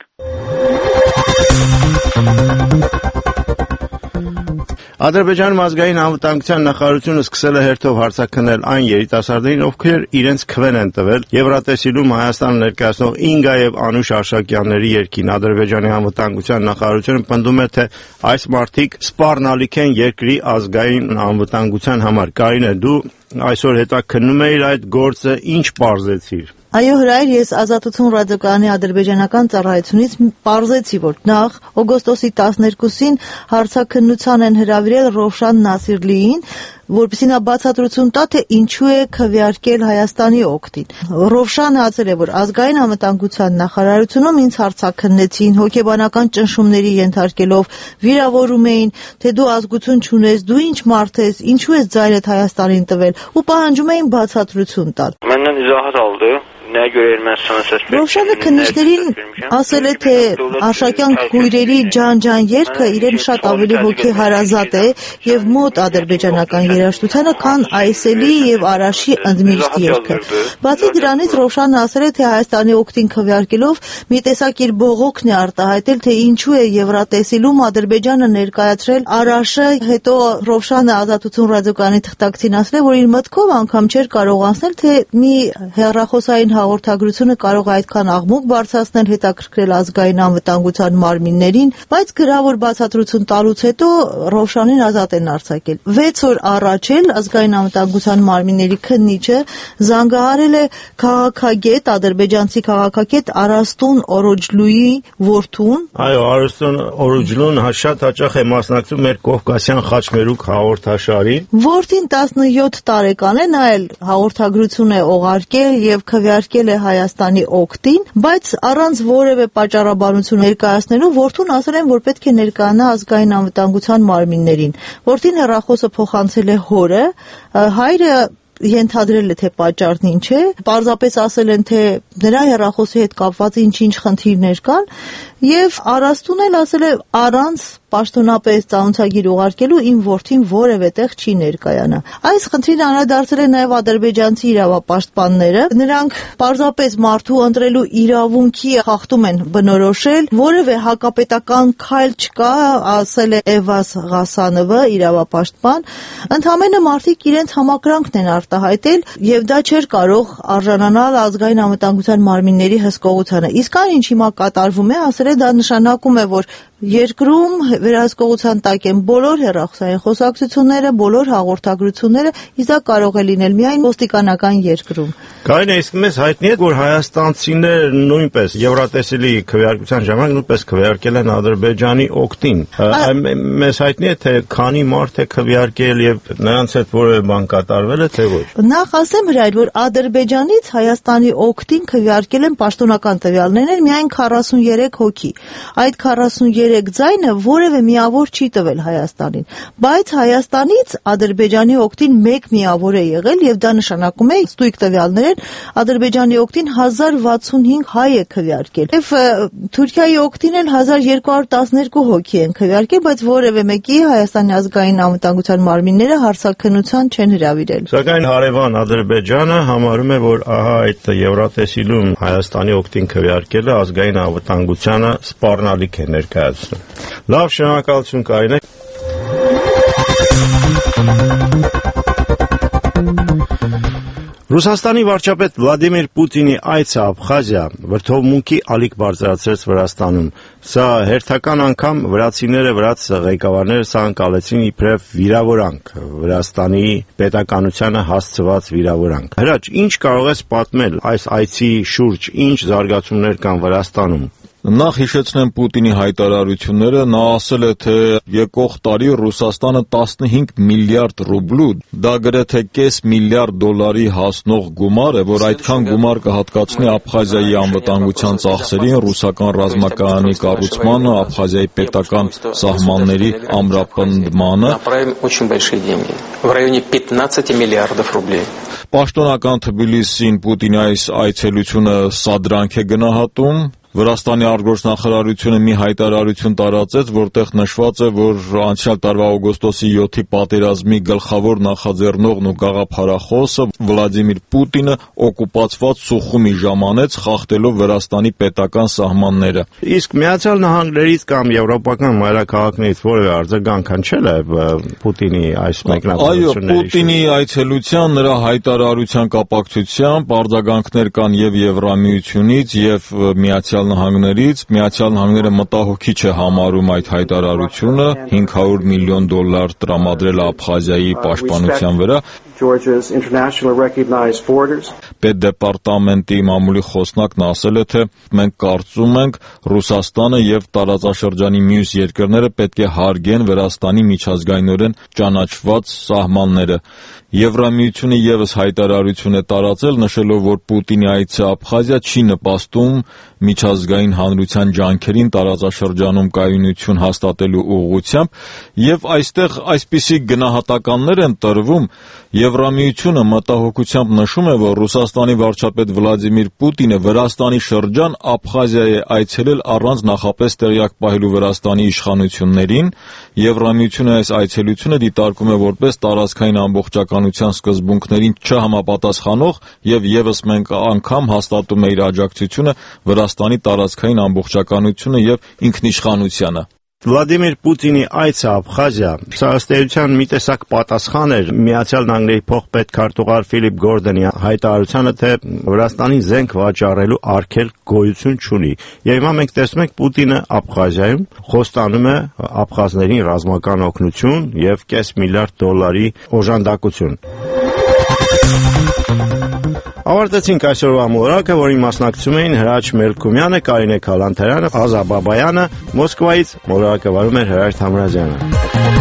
Ադրբեջանի ազգային անվտանգության նախարարությունը սկսել է հերթով հարցաքննել այն երիտասարդներին, ովքեր իրենց քվեն են տվել Եվրատեսիլում Հայաստանը ներկայացնող Ինգա եւ Անուշ Արշակյանների երգին։ Ադրբեջանի անվտանգության նախարարությունը պնդում է, թե այս մարդիկ սպառնալիք են երկրի ազգային անվտանգության համար։ Կարինե, դու այսօր հետաքննում էիր այդ գործը, ինչ պարզեցիր։ Այո, հրայր, ես Ազատություն ռադիոկայանի ադրբեջանական ծառայությունից պարզեցի, որ նախ օգոստոսի 12-ին հարցաքննության են հրավիրել Ռովշան Նասիրլիին, որպեսզի նա բացատրություն տա, թե ինչու է քվեարկել Հայաստանի օգտին։ Ռովշանը ասել է, որ ազգային անվտանգության նախարարությունում ինձ հարցաքննեցին, հոգեբանական ճնշումների ենթարկելով, վիրավորում էին, թե դու ազգություն չունես, դու ինչ մարդ ես, ինչու ես ձայնդ Հայաստանին տվել, ու պահանջում էին բացատրություն տալ։ Məndən izahat aldı. Ռոշանը քննիչներին ասել է, թե Արշակյան քույրերի ջան երգը իրեն շատ ավելի հոգեհարազատ է եւ մոտ ադրբեջանական երաժշտությանը, քան Այսելի եւ Արաշի ընդմիշտ երգը։ Բացի դրանից Ռոշանը ասել է, թե Հայաստանի օգտին քվեարկելով մի տեսակ իր բողոքն է արտահայտել, թե ինչու է Եվրատեսիլում Ադրբեջանը ներկայացրել Արաշը, հետո Ռոշանը Ազատություն ռադիոկայանի թղթակցին ասել է, որ իր մտքով անգամ չէր կարող անցնել, թե մի հեռախոսային հաղորդագրությունը կարող է այդքան աղմուկ բարձրացնել, հետաքրքրել ազգային անվտանգության մարմիններին, բայց գրավոր բացատրություն տալուց հետո Ռոշանին ազատ են արձակել։ 6 օր առաջ էլ ազգային անվտանգության մարմինների քննիչը զանգահարել է քաղաքագետ, ադրբեջանցի քաղաքագետ Արաստուն Օրոջլուի որդուն։ Այո, Արաստուն Օրոջլուն շատ հաճախ է մասնակցում մեր Կովկասյան խաչմերուկ հաղորդաշարին։ Որդին 17 տարեկան է, նա էլ հաղորդագրություն է ուղարկել եւ քվեարկել է Հայաստանի օգտին, բայց առանց որևէ պատճառաբանություն ներկայացնելու որդուն ասել են, որ պետք է ներկայանա ազգային անվտանգության մարմիններին։ Որդին հեռախոսը փոխանցել է հորը, հայրը ենթադրել է, թե պատճառն ինչ է, պարզապես ասել են, թե նրա հեռախոսի հետ կապված ինչ խնդիրներ կան, եւ Արաստուն էլ ասել է, առանց պաշտոնապես ծանոթագիր ուղարկելու իմ որդին որևէ տեղ չի ներկայանա։ Այս խնդրին անդրադարձել են նաև ադրբեջանցի իրավապաշտպանները։ Նրանք պարզապես մարդու ընտրելու իրավունքի խախտում են բնորոշել, որևէ հակապետական քայլ չկա, ասել է Էվաս Ղասանովը, իրավապաշտպան։ Ընդհանրապես մարդիկ իրենց համակրանքն են արտահայտել եւ դա չէր կարող արժանանալ ազգային անվտանգության մարմինների հսկողությանը։ Իսկ ինչ հիմա կատարվում է, ասել է, դա նշանակում է, որ երկրում վերահսկողության տակ են բոլոր հեռախոսային խոսակցությունները, բոլոր հաղորդագրությունները, իսկ դա կարող է լինել միայն ոստիկանական երկրում։ Կարինե, իսկ մեզ հայտնի է, որ հայաստանցիները նույնպես Եվրատեսիլի քվեարկության ժամանակ նույնպես քվեարկել են Ադրբեջանի օգտին։ Մեզ հայտնի է, թե քանի մարդ է քվեարկել եւ նրանց հետ որևէ բան կատարվել է, թե ոչ։ Նախ ասեմ հրայր, որ Ադրբեջանից Հայաստանի օգտին քվեարկել են պաշտոնական տվյալներն միայն 43 հոգի։ Այդ 43 ձայնը որևէ միավոր չի տվել Հայաստանին, բայց Հայաստանից Ադրբեջանի օգտին 1 միավոր է եղել եւ դա նշանակում է ստույգ տվյալներ են Ադրբեջանի օգտին 1065 հայ է քվեարկել եւ Թուրքիայի օգտին էլ 1212 հոգի են քվեարկել, բայց որևէ մեկի Հայաստանի ազգային անվտանգության մարմինները հարցաքննության չեն հրավիրել։ Սակայն հարևան Ադրբեջանը համարում է, որ ահա այդ Եվրատեսիլում Հայաստանի օգտին քվեարկելը ազգային անվտանգությանը սպառնալիք է ներկայացնում։ Լավ, շնորհակալություն Կարինե։ Ռուսաստանի վարչապետ Վլադիմիր Պուտինի այցը Աբխազիա վրդովմունքի ալիք բարձրացրեց Վրաստանում։ Սա հերթական անգամ վրացիները, վրաց ղեկավարները ցանկալեցին իբրև վիրավորանք, Վրաստանի պետականությանը հասցված վիրավորանք։ Հրաչ, ինչ կարող ես պատմել այս այցի շուրջ, ինչ զարգացումներ կան Վրաստանում։ Նախ հիշեցնեմ Պուտինի հայտարարությունները, նա ասել է, թե եկող տարի Ռուսաստանը 15 միլիարդ ռուբլու, դա գրեթե կես միլիարդ դոլարի հասնող գումար է, որ այդքան գումար կհատկացնի Աբխազիայի անվտանգության ծախսերին, ռուսական ռազմակայանի կառուցմանը, Աբխազիայի պետական սահմանների ամրապնդմանը։ Պաշտոնական Թբիլիսին Պուտինի այս այցելությունը սադրանք է գնահատում։ Վրաստանի արտգործնախարարությունը մի հայտարարություն տարածեց, որտեղ նշված է, որ անցյալ տարվա օգոստոսի 7-ի պատերազմի գլխավոր նախաձեռնողն ու գաղափարախոսը Վլադիմիր Պուտինը օկուպացված Սուխումի ժամանեց, խախտելով Վրաստանի պետական սահմանները։ Իսկ Միացյալ Նահանգներից կամ եվրոպական մայրաքաղաքներից որևէ արձագանք հնչել է Պուտինի այս մեկնաբանությունների։ Այո, Պուտինի այցելության, նրա հայտարարության կապակցությամբ արձագանքներ կան եւ Եվրամիությունից եւ Միացյալ Նահանգներից։ Միացյալ Նահանգները մտահոգիչ է համարում այդ հայտարարությունը, $500 միլիոն տրամադրել Աբխազիայի պաշտպանության վրա։ Պետդեպարտամենտի մամուլի խոսնակն ասել է, թե մենք կարծում ենք Ռուսաստանը եւ տարածաշրջանի մյուս երկրները պետք է հարգեն Վրաստանի միջազգայինորեն ճանաչված սահմանները։ Եվրամիությունը եւս հայտարարություն է տարածել, նշելով, որ Պուտինի այցը Աբխազիա չի նպաստում միջազգային հանրության ջանքերին տարածաշրջանում կայունություն հաստատելու ուղղությամբ, եւ այստեղ այսպիսի գնահատականներ են տրվում, եւ Եվրամիությունը մտահոգությամբ նշում է, որ Ռուսաստանի վարչապետ Վլադիմիր Պուտինը Վրաստանի շրջան Աբխազիա է այցելել առանց նախապես տեղյակ պահելու Վրաստանի իշխանություններին։ Եվրամիությունը այս այցելությունը դիտարկում է որպես տարածքային ամբողջականության սկզբունքներին չհամապատասխանող եւ եւս մեկ անգամ հաստատում է իր աջակցությունը Վրաստանի տարածքային ամբողջականությունը եւ ինքնիշխանությանը։ Վլադիմիր Պուտինի այցը Աբխազիա սա ըստ էության մի տեսակ պատասխան էր Միացյալ Նահանգների փոխպետքարտուղար Ֆիլիպ Գորդոնի հայտարարությանը, թե Վրաստանին զենք վաճառելու արգելք գոյություն չունի։ Եվ հիմա մենք տեսնում ենք Պուտինը Աբխազիայում խոստանում է աբխազներին ռազմական օգնություն եւ $500 միլիարդ օժանդակություն։ Ավարտեցինք այսօրվա մոլորակը, որին մասնակցում էին Հրաչ Մելքումյանը, Կարինե Քալանթարյանը, Ազա Բաբայանը, Մոսկվայից մոլորակը վարում էր Հրաչ Թամրազյանը։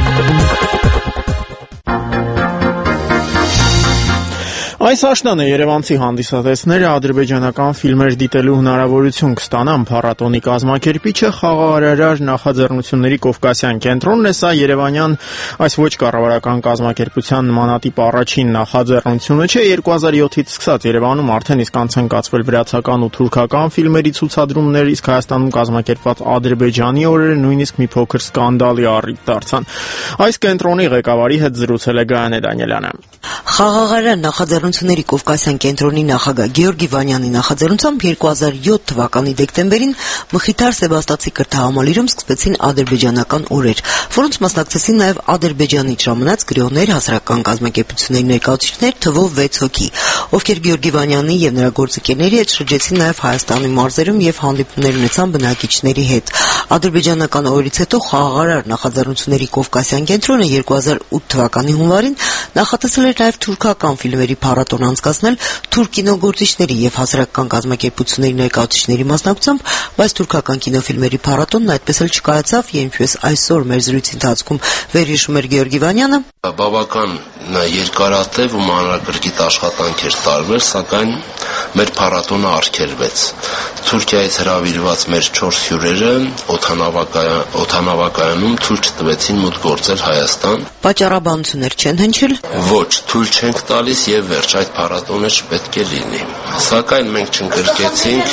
Այս աշնանը երևանցի հանդիսատեսները ադրբեջանական ֆիլմեր դիտելու հնարավորություն կստանան։ Փառատոնի կազմակերպիչը խաղաղարար նախաձեռնությունների Կովկասյան կենտրոնն է, սա երևանյան այս ոչ կառավարական կազմակերպության նմանատիպ առաջին նախաձեռնությունը չէ։ 2007-ից սկսած Երևանում արդեն իսկ անց են կացվել վրացական ու թուրքական ֆիլմերի ցուցադրումներ, իսկ Հայաստանում կազմակերպված Ադրբեջանի օրերը նույնիսկ մի փոքր սկանդալի առիթ դարձան։ Այս կենտրոնի ղեկավարի հետ զրուցել է Գայանե Դանիելյանը։ Խաղաղարար նախաձեռնությունների Կովկասյան կենտրոնի նախագահ Գեորգի Վանյանի նախաձեռնությամբ 2007 թվականի դեկտեմբերին Մխիթար Սեբաստացի կրթահամալիրում սկսվեցին ադրբեջանական օրեր, որոնց մասնակցեցին նաև Ադրբեջանից ժամանած գրողներ, հասարակական կազմակերպությունների ներկայացուցիչներ թվով 6 հոգի, ովքեր Գեորգի Վանյանի եւ նրա գործընկերների հետ շրջեցին նաև Հայաստանի մարզերում եւ հանդիպումներ ունեցան բնակիչների հետ։ Ադրբեջանական օրերից հետո խաղաղարար նախաձեռնությունների Կովկասյան կենտրոնը 2008 թվականի հունվարին նախատեսել էր նաև թուրքական ֆիլմերի փառատոն անցկացնել թուրք կինոգործիչների եւ հասարակական կազմակերպությունների ներկայացուցիչների մասնակցությամբ, բայց թուրքական կինոֆիլմերի փառատոնն այդպես էլ չկայացավ, եւ ինչպես այսօր մեր զրույցի ընթացքում վերհիշում էր Գեորգի Վանյանը, բավական երկարատև ու մանրակրկիտ աշխատանք էր տարվել, սակայն մեր փառատոնը արգելվեց։ Թուրքիայից հրավիրված մեր 4 հյուրերը օդանավակայանում թույլ չտվեցին մուտք գործել Հայաստան։ Պատճառաբանություններ չեն հնչել։ Ոչ, թույլ չենք տալիս եւ վերջ, այդ փառատոնը չպետք է լինի։ Սակայն մենք չընկրկեցինք։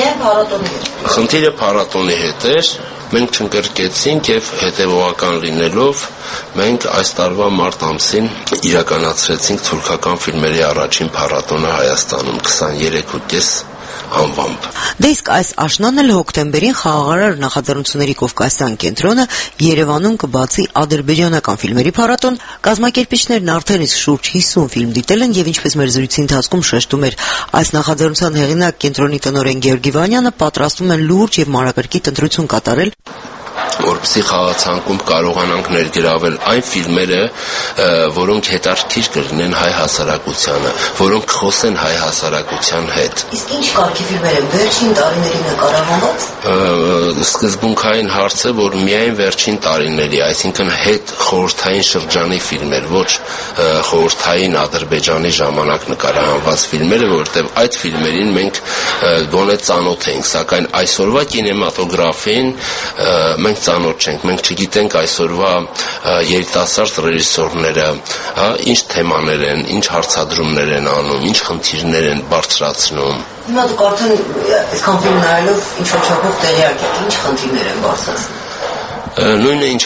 Խնդիրը փառատոնի հետ էր։ Մենք չընկրկեցինք եւ հետեւողական լինելով մենք այս տարվա մարտ ամսին իրականացրեցինք թուրքական ֆիլմերի առաջին փառատոնը Հայաստանում 23.5 անվամբ։ Դե իսկ այս աշնանն էլ հոկտեմբերին խաղաղարար նախաձեռնությունների Կովկասյան կենտրոնը Երևանում կբացի ադրբեջանական ֆիլմերի փառատոն, կազմակերպիչներն արդեն իսկ շուրջ 50 ֆիլմ դիտել են եւ ինչպես մեր զրույցի ընթացքում շեշտում էր այս նախաձեռնության հեղինակ կենտրոնի տնօրեն Գեորգի Վանյանը, պատրաստում են լուրջ եւ մանրակրկիտ ընտրություն կատարել, որպեսզի խաղացանկում կարողանանք ներգրավել այն ֆիլմերը, որոնք հետաքրքիր կլինեն հայ հասարակությանը, որոնք կխոսեն հայ հասարակության հետ։ Իսկ ինչ կարգի ֆիլմեր են վերջին տարիների նկարահանված։ Սկզբունքային հարցը, որ միայն վերջին տարիների, այսինքն հետ խորհրդային շրջանի ֆիլմեր, ոչ խորհրդային Ադրբեջանի ժամանակ նկարահանված ֆիլմերը, որովհետև այդ ֆիլմերին մենք գոնե ծանոթ ենք, սակայն այսօրվա կինեմատոգրաֆին մենք ծանոթ չենք, մենք չգիտենք այսօրվա երիտասարդ ռեժիսորները, ինչ թեմաներ են, ինչ հարցադրումներ են անում, ինչ խնդիրներ են բարձրացնում։ Հիմա դուք արդեն այսքան ֆիլմ նայելով ինչ-որ չափով տեղյակ եք, ինչ խնդիրներ են բարձրացնում։ Նույնը ինչ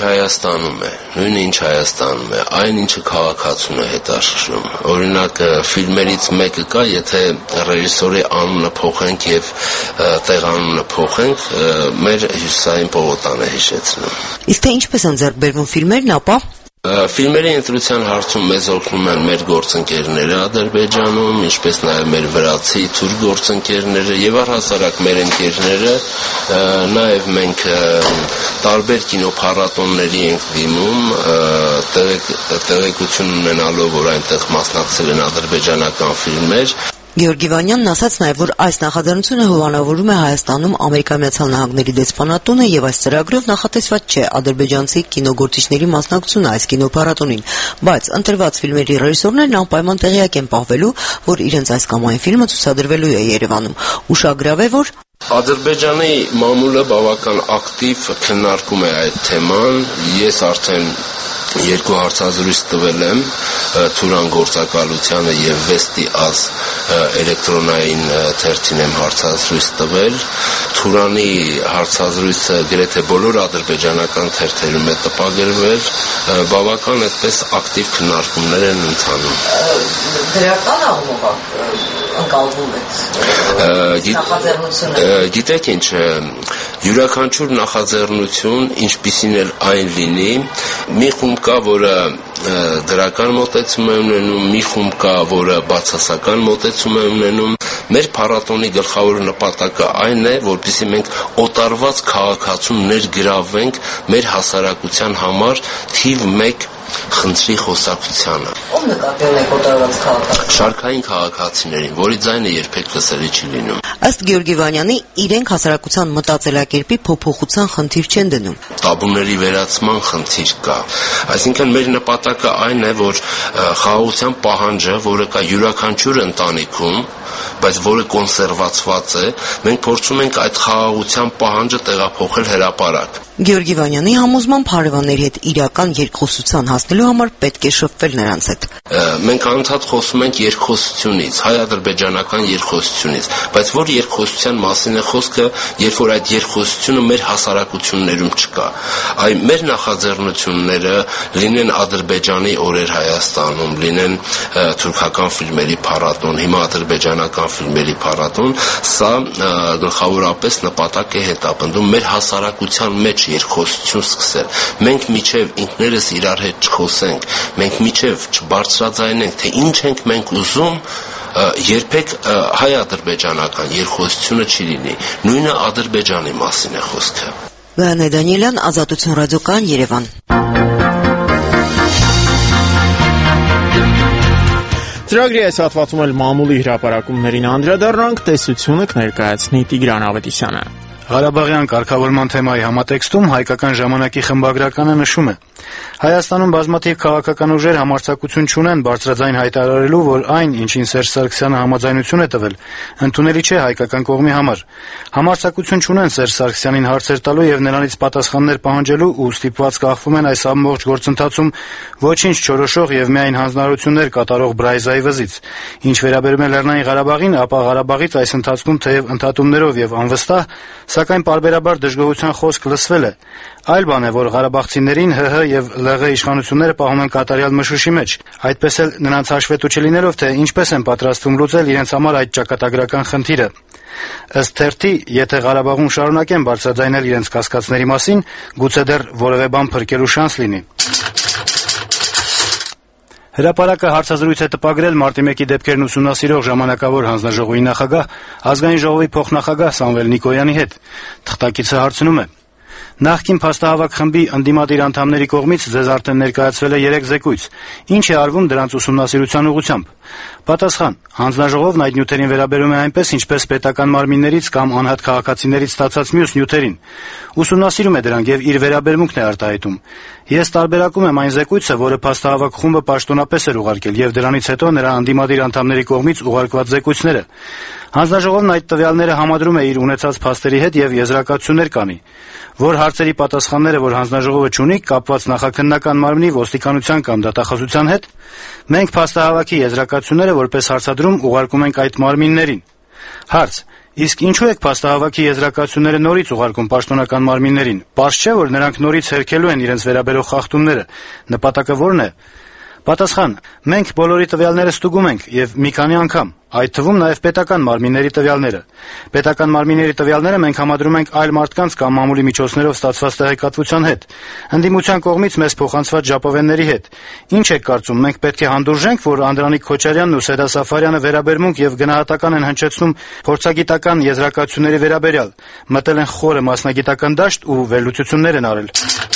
Հայաստանում է, այն ինչը քաղաքացուն է հետաքրքրում։ Օրինակ ֆիլմերից մեկը կա, եթե ռեժիսորի անունը փոխենք եւ տեղանունը փոխենք, մեր հյուսիսային պողոտան է հիշեցնում։ Իսկ թե ինչպես են ձեռք բերվում ֆիլմերն, ապա Ֆիլմերի ընտրության հարցում մեզ օգնում են մեր գործընկերները Ադրբեջանում, ինչպես նաև մեր վրացի թուրք գործընկերները եւ առհասարակ մեր ընկերները, նաև մենք տարբեր կինոփառատոնների ենք դիմում, տեղեկություն ունենալով, որ այնտեղ մասնակցել են ադրբեջանական ֆիլմեր։ Գեորգի Վանյանն ասաց նաև, որ այս նախաձեռնությունը հովանավորում է Հայաստանում Ամերիկայի Միացյալ Նահանգների դեսպանատունը եւ այս ծրագրով նախատեսված չէ ադրբեջանցի կինոգործիչների մասնակցությունը այս կինոփառատոնին, բայց ընտրված ֆիլմերի ռեժիսորներն անպայման տեղյակ են պահվելու, որ իրենց այս կամ այն ֆիլմը ցուցադրվելու է Երևանում։ Ուշագրավ է, որ Ադրբեջանի մամուլը բավական ակտիվ քննարկում է այդ թեման։ Ես արդեն 2 հարցազրույց տվել եմ Թուրան գործակալությանը եւ Վեստի Ազ էլեկտրոնային թերթին եմ հարցազրույց տվել։ Թուրանի հարցազրույցը գրեթե բոլոր ադրբեջանական թերթերում է տպագրվել, բավական այդպես ակտիվ քննարկումներ են ընթանում։ Դրական առումով ընկալվում է նախաձեռնությունը։ Գիտեք ինչ, յուրաքանչյուր նախաձեռնություն, ինչպիսին էլ այն լինի, մի խումբ կա, որը դրական մոտեցում է ունենում, մի խումբ կա, որը բացասական մոտեցում է ունենում։ Մեր փառատոնի գլխավոր նպատակը այն է, որպեսզի մենք օտարված քաղաքացուն ներգրավենք մեր հասարակության համար թիվ 1 խնդրի խոսակցությանը։ Ո՞մ նկատի ունեք օտարված քաղաքացիներին։ Շարքային քաղաքացիներին, որի ձայնը երբեք լսելի չի լինում։ Ըստ Գեորգի Վանյանի, իրենք հասարակության մտածելակերպի փոփոխության խնդիր չեն դնում։ Տաբուների վերացման խնդիր կա։ Այսինքն մեր նպատակը այն է, որ խաղաղության պահանջը, որը կա յուրաքանչյուր ընտանիքում, բայց որը կոնսերվացված է, մենք փորձում ենք այդ խաղաղության պահանջը տեղափոխել հրապարակ։ Գեորգի Վանյանի համոզմամբ հարևանների հետ իրական երկխոսության հասնելու համար պետք է շփվել նրանց հետ։ Մենք անդադ խոսում ենք երկխոսությունից, հայ-ադրբեջանական երկխոսությունից, բայց որ երկխոսության մասին է խոսքը, երբ որ այդ երկխոսությունը մեր հասարակություններում չկա։ Այ մեր նախաձեռնությունները լինեն Ադրբեջանի օրեր Հայաստանում, լինեն թուրքական ֆիլմերի փառատոն, հիմա ադրբեջանական ֆիլմերի փառատոն, սա գլխավորապես նպատակ է հետապնդում մեր հասարակության մեջ երկխոսություն սկսել։ Մենք միջև ինքներս իրար հետ չխոսենք, մենք միջև չբարձրաձայնենք, թե ինչ ենք մենք ուզում, երբեք հայ-ադրբեջանական երկխոսությունը չի լինի։ Նույնը Ադրբեջանի մասին է խոսքը։ Լեոնիդ Դանիելյան, Ազատություն ռադիոկայան, Երևան։ Ծրագրի այս հատվածում էլ մամուլի հրապարակումներին անդրադառնանք, տեսությունը կներկայացնի Տիգրան Ավետիսյանը։ Ղարաբաղյան կարգավորման թեմայի համատեքստում հայկական ժամանակի խմբագրականը նշում է. Հայաստանում բազմաթիվ քաղաքական ուժեր համարձակություն չունեն բարձրաձայն հայտարարելու, որ այն, ինչին Սերժ Սարգսյանը համաձայնություն է տվել, ընդունելի չէ հայկական կողմի համար։ Համարձակություն չունեն Սերժ Սարգսյանին հարցեր տալու եւ նրանից պատասխաններ պահանջելու ու ստիպված կախվում են այս ամբողջ գործընթացում ոչինչ չորոշող եւ միայն հանձնարարություններ կատարող Բրայզայի վզից։ Ինչ վերաբերում է Լեռնային Ղարաբաղին, ապա Ղարաբաղից այս ընթացքում թեև ընդհատումներով եւ անվստահ, սակայն պարբերաբար դժգոհության խոսք լսվել է։ Այլ բան է, որ ղարաբաղցիներին ՀՀ եւ ԼՂ իշխանությունները պահում են կատարյալ մշուշի մեջ, այդպես էլ նրանց հաշվետու չլինելով, թե ինչպես են պատրաստվում լուծել իրենց համար այդ ճակատագրական խնդիրը։ Ըստ թերթի, եթե Ղարաբաղում շարունակեն բարձրաձայնել իրենց կասկածների մասին, գուցե դեռ որևէ բան փրկելու շանս լինի։ Հրապարակը հարցազրույց է տպագրել Մարտի 1-ի դեպքերն ուսումնասիրող ժամանակավոր հանձնաժողովի նախագահ, ազգային ժողովի փոխնախագահ Սամվել Նիկոյանի հետ։ Թղթակիցը հարցնում է. Նախկին փաստահավաք խմբի ընդդիմադիր անդամների կողմից ձեզ արդեն ներկայացվել է 3 զեկույց։ Ինչ է արվում դրանց ուսումնասիրության ուղղությամբ։ Պատասխան. հանձնաժողովն այդ նյութերին վերաբերում է այնպես, ինչպես պետական մարմիններից կամ անհատ քաղաքացիներից ստացած մյուս նյութերին։ Ուսումնասիրում է դրանք եւ իր վերաբերմունքն է արտահայտում։ Ես տարբերակում եմ այն զեկույցը, որը փաստահավաք խումբը պաշտոնապես էր ուղարկել, եւ դրանից հետո նրա ընդդիմադիր անդամների կողմից ուղարկված զեկույցները։ Հանձնաժողովն այդ տվյալները համադրում է իր ունեցած փաստերի հետ եւ եզրակացություններ կանի։ Որ հարցերի պատասխանները, որ հանձնաժողովը չունի, կապված նախաքննական մարմնի, ոստիկանության կամ դատախազության հետ, մենք փաստահավաքի եզրակացությունները որպես հարցադրում ուղարկում ենք այդ մարմիններին։ Հարց. իսկ ինչու եք փաստահավաքի եզրակացությունները նորից ուղարկում պաշտոնական մարմիններին։ Պարզ չէ, որ նրանք նորից հերքելու են իրենց վերաբերող խախտումները։ Նպատակը ո՞րն է։ Պատասխան. մենք բոլորի տվյալները ստուգում ենք եւ մի քանի անգամ, այդ թվում նաեւ պետական մարմինների տվյալները։ Պետական մարմինների տվյալները մենք համադրում ենք այլ մարդկանց կամ մամուլի միջոցներով ստացված տեղեկատվության հետ, ընդդիմության կողմից մեզ փոխանցված ժապավենների հետ։ Ինչ եք կարծում, մենք պետք է հանդուրժենք, որ Անդրանիկ Քոչարյանն ու Սեդա Սաֆարյանը վերաբերմունք եւ գնահատական են հնչեցնում փորձագիտական եզրակացությունների վերաբերյալ, մտել են խորը մասնագիտական դաշտ ու վերլուծություններ են արել։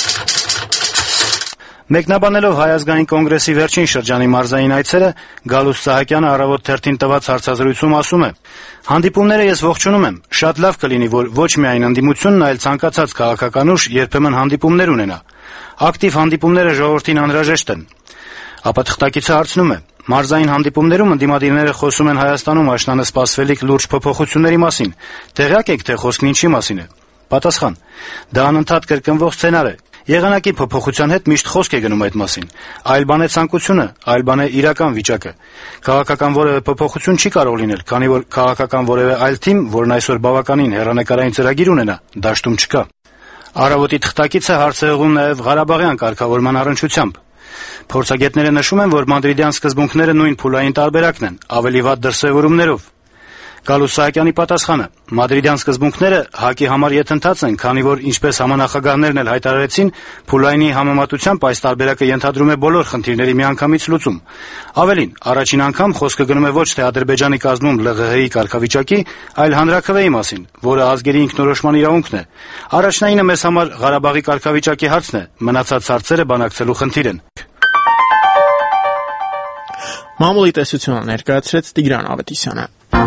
Մեկնաբանելով Հայ ազգային կոնգրեսի վերջին շրջանի մարզային այցերը, Գալուստ Սահակյանը Առավոտ թերթին տված հարցազրույցում ասում է. Հանդիպումները ես ողջունում եմ, շատ լավ կլինի, որ ոչ միայն ընդդիմությունն, այլ ցանկացած քաղաքական ուժ երբեմն հանդիպումներ ունենա։ Ակտիվ հանդիպումները ժողովրդին անհրաժեշտ են։ Ապա թղթակիցը հարցնում է. մարզային հանդիպումներում ընդդիմադիրները խոսում են Հայաստանում աշնանսպասվելիք լուրջ փոփոխությունների մասին։ Տեղյակ եք, թե խոսքն ինչի մասին է։ Պատասխան. դա անընդհատ կրկնվող սցենար է։ Եղանակի փոփոխության հետ միշտ խոսք է գնում այդ մասին։ Այլ բան է ցանկությունը, այլ բան է իրական վիճակը։ Քաղաքական որևէ փոփոխություն չի կարող լինել, քանի որ քաղաքական որևէ այլ թիմ, որն այսօր բավականին հեռանկարային ծրագիր ունենա, դաշտում չկա։ Առավոտի թղթակիցը հարց է ուղղում նաև Ղարաբաղյան կարգավորման առնչությամբ։ Փորձագետները նշում են, որ մադրիդյան սկզբունքները նույն փուլային տարբերակն են, ավելի վատ դրսևորումներով։ Գալուս Սահակյանի պատասխանը. Մադրիդյան սկզբունքները ՀԱԿ-ի համար եթընթաց են, քանի որ ինչպես համանախագահներն էլ հայտարարեցին, փուլայնի համեմատությամբ այս տարբերակը ենթադրում է բոլոր խնդիրների միանգամից լուծում։ Ավելին, առաջին անգամ խոսքը գնում է ոչ թե Ադրբեջանի կազմում ԼՂՀ-ի կարգավիճակի, այլ հանրաքվեի մասին, որը ազգերի ինքնորոշման իրավունքն է։ Առաջնայինը մեզ համար Ղարաբաղի կարգավիճակի հարցն է, մնացած հարցերը բանակցելու խնդիր են։ Մամուլի տեսությունը ներկայացրեց Տիգրան Ավետիսյանը։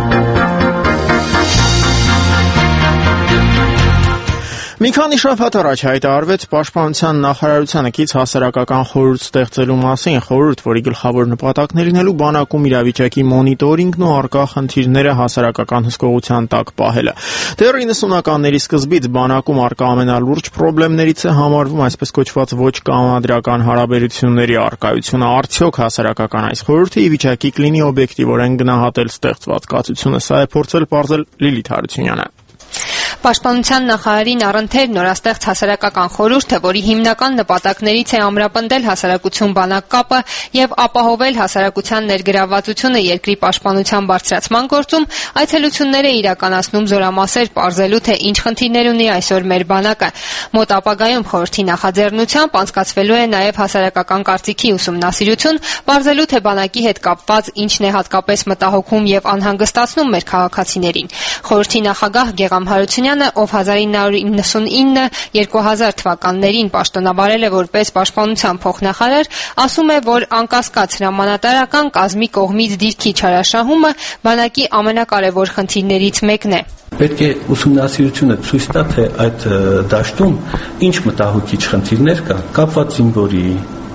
Մի քանի շաբաթ առաջ հայտարարվեց Պաշտպանության նախարարությանը կից հասարակական խորհուրդ ստեղծելու մասին, խորհուրդ, որի գլխավոր նպատակն է լինելու բանակում իրավիճակի մոնիտորինգն ու առկա խնդիրները հասարակական հսկողության տակ պահելը։ Դեռ 90-ականների սկզբից բանակում առկա ամենալուրջ խնդիրներից է համարվում այսպես կոչված ոչ կամադրական հարաբերությունների առկայությունը։ Արդյոք հասարակական այս խորհուրդը ի վիճակի կլինի օբյեկտիվորեն գնահատել ստեղծված կացությունը։ Սա է փորձել պարզել Լիլիթ Հարությունյանը։ Պաշտպանության նախարարին առընթեր նորաստեղծ հասարակական խորհուրդը, որի հիմնական նպատակներից է ամրապնդել հասարակություն-բանակ կապը եւ ապահովել հասարակության ներգրավվածությունը երկրի պաշտպանության բարձրացման գործում, այցելություններ է իրականացնում զորամասեր պարզելու, թե ինչ խնդիրներ ունի այսօր մեր բանակը։ Մոտ ապագայում խորհրդի նախաձեռնությամբ անցկացվելու է նաեւ հասարակական կարծիքի ուսումնասիրություն, պարզելու, թե բանակի հետ կապված ինչն է հատկապես մտահոգում եւ անհանգստացնում մեր քաղաքացիներին։ Խորհրդի նախագահ Գեգամ Հարությունյանը, ով 1999-2000 թվականներին պաշտոնավարել է որպես պաշտպանության փոխնախարար, ասում է, որ անկասկած հրամանատարական կազմի կողմից դիրքի չարաշահումը բանակի ամենակարևոր խնդիրներից մեկն է։ Պետք է ուսումնասիրությունը ցույց տա, թե այդ դաշտում ինչ մտահոգիչ խնդիրներ կան, կապված զինվորի,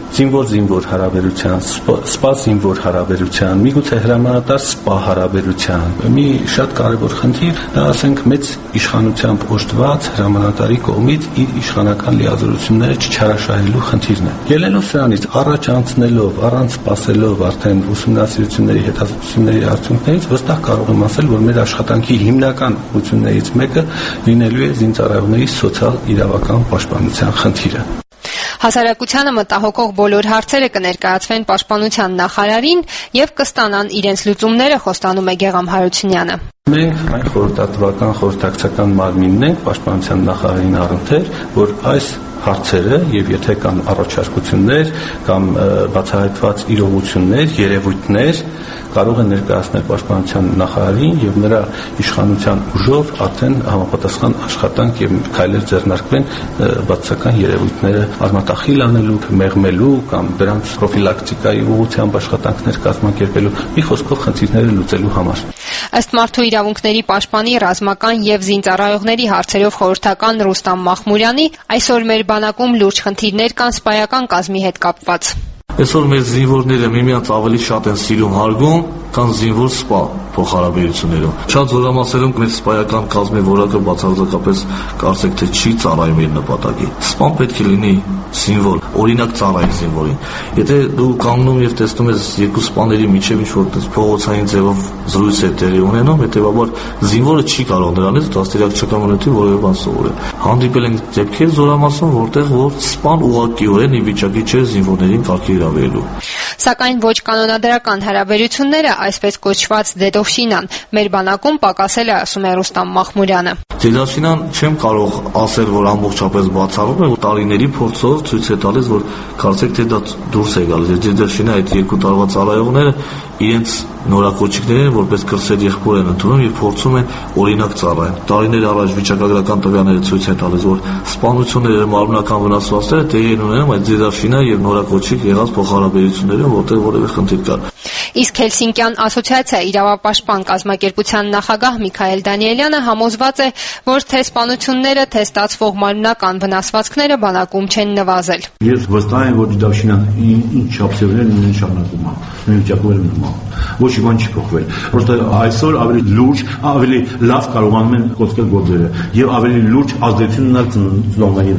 զինվոր հարաբերության, սպա զինվոր հարաբերության, միգուցե հրամանատար սպա հարաբերության։ Մի շատ կարևոր խնդիր, դա ասենք մեծ իշխանությամբ օժտված հրամանատարի կողմից իր իշխանական լիազորությունները չչարաշահելու խնդիրն է։ Ելնելով սրանից, առաջ անցնելով, առանց սպասելով արդեն ուսումնասիրությունների հետազոտությունների արդյունքներից, վստահ կարող եմ ասել, որ մեր աշխատանքի հիմնական ուղղություններից մեկը լինելու է զինծառայողների սոցիալ-իրավական պաշտպանության խնդիրը։ Հասարակությանը մտահոգող բոլոր հարցերը կներկայացվեն պաշտպանության նախարարին եւ կստանան իրենց լուծումները, խոստանում է Գեգամ Հարությունյանը։ Մենք այն խորհրդատվական խորհրդակցական մարմինն ենք պաշտպանության նախարարին առընթեր, որ այս հարցերը եւ եթե կան առաջարկություններ կամ բացահայտված իրողություններ, երևույթներ կարող են ներկայացնել պաշտպանության նախարարին եւ նրա իշխանության ուժով արդեն համապատասխան աշխատանք եւ քայլեր ձեռնարկվեն բացասական երևույթները արմատախիլ անելու, մեղմելու կամ դրանց պրոֆիլակտիկայի ուղղությամբ աշխատանքներ կազմակերպելու, մի խոսքով խնդիրները լուծելու համար։ Ըստ Մարդու իրավունքների պաշտպանի ռազմական եւ զինծառայողների հարցերով խորհրդական Ռուստամ Մախմուրյանի, այսօր մեր բանակում լուրջ խնդիրներ կան սպայական կազմի հետ կապված։ Այսօր մեր զինվորները միմյանց ավելի շատ են սիրում հարգում, քան զինվոր-սպա փոխհարաբերություններում։ Շատ զորամասերում մեր սպայական կազմի որակը բացարձակապես կարծեք թե չի ծառայում իր նպատակին։ Սպան պետք է լինի զինվոր, օրինակ ծառայի զինվորին։ Եթե դու կանգնում եւ տեսնում ես երկու սպաների միջև ինչ-որ փողոցային ձևով զրույց է տեղի ունենում, հետեւաբար զինվորը չի կարող նրանից դաստիարակչական մնացի որևէ բան սովորել։ Հանդիպել ենք դեպքեր զորամասում, որտեղ որ սպան ուղղակիորեն ի վիճակի չէ զինվորներին կարգի հրավիրելու։ Սակայն ոչ կանոնադրական հարաբերությունները, այսպես կոչված դեդովշինան, մեր բանակում պակասել է, ասում է Ռուստամ Մախմուրյանը։ Դեդովշինան չեմ կարող ասել, որ ամբողջապես բացառում է, որ տարիների փորձով ցույց է տալիս, որ կարծեք թե դա դուրս է գալիս։ Դեդովշինը այդ 2 տարվա ծառայողները իրենց նորակոչիկներին որպես կրսեր եղբոր են ընդունում եւ փորձում են օրինակ ծառայել։ Տարիներ առաջ վիճակագրական տվյալները ցույց են տալիս, որ սպանությունները մարմնական վնասվածքները տեղի են ունենում այդ դեդովշինա եւ նորակոչիկ եղած փոխհարաբերություններում, որտեղ որևէ խնդիր կար։ Իսկ Հելսինկյան ասոցիացիա իրավապաշտպան կազմակերպության նախագահ Միքայել Դանիելյանը համոզված է, որ թե սպանությունները, թե ստացվող մարմնական վնասվածքները բանակում չեն նվազել։ Ես վստահ եմ, որ դաշինան ինչ չափսերներ ունեն շարունակում է, նույնիսկ ոչ մի բան չի փոխվել։ Պրոստը այսօր ավելի լուրջ, ավելի լավ կարողանում են կոչել գործերը եւ ավելի լուրջ ազդեցություն ունենալ ծնողների վրա։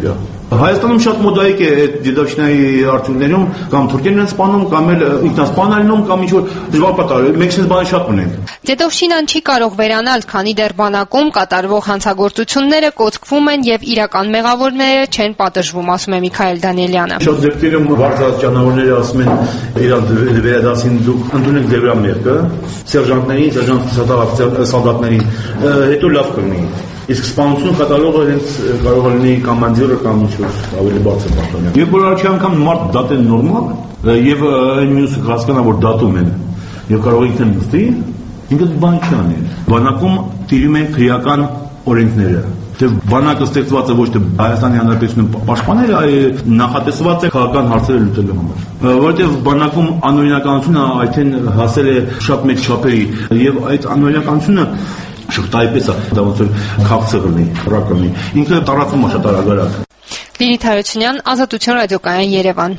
Հայաստանում շատ մոդայիկ է այդ դեդովշնայի արդյունքներում կամ թուրքերն են սպանում, կամ էլ ինքնասպան ալնում, կամ ինչ-որ դժվար պատահ։ Մենք այս բանը շատ ունենք։ Դեդովշինան չի կարող վերանալ, քանի դեռ բանակում կատարվող հանցագործությունները կոծկվում են եւ իրական մեղավորները չեն պատժվում, ասում է Միքայել Դանիելյանը։ Շատ դեպքերում վարձած ճանապարհները ասում են իրար վերադասին դուք ընդունեք դերամերկը, սերժանտներին, սալդատներին, հետո լավ կլինի։ Իսկ սպանություն կատարողը հենց կարող է լինի կոմանդիրը կամ ինչ-որ ավելի բարձր պաշտոնյա։ Եվ որ առաջի անգամ մարդ դատեն նորմալ, եւ այն մյուսը հասկանա, որ դատում են, եւ կարող ինքն նստի, ինքը բան չի անի։ Բանակում տիրում են քրեական օրենքները։ Թե բանակը ստեղծված է ոչ թե Հայաստանի Հանրապետությունում պաշտպանել, այլ նախատեսված է քաղաքական հարցերը լուծելու համար։ Որովհետեւ բանակում անօրինականությունը այդեն հասել է շատ մեծ չափերի, եւ այդ անօրինականությունը շղթայպես է, դա ոնց որ քաղցր լինի, ռակ լինի։ Ինքը տարածվում է շատ արագ։ Լիլիթ Հարությունյան, Ազատություն ռադիոկայան, Երևան։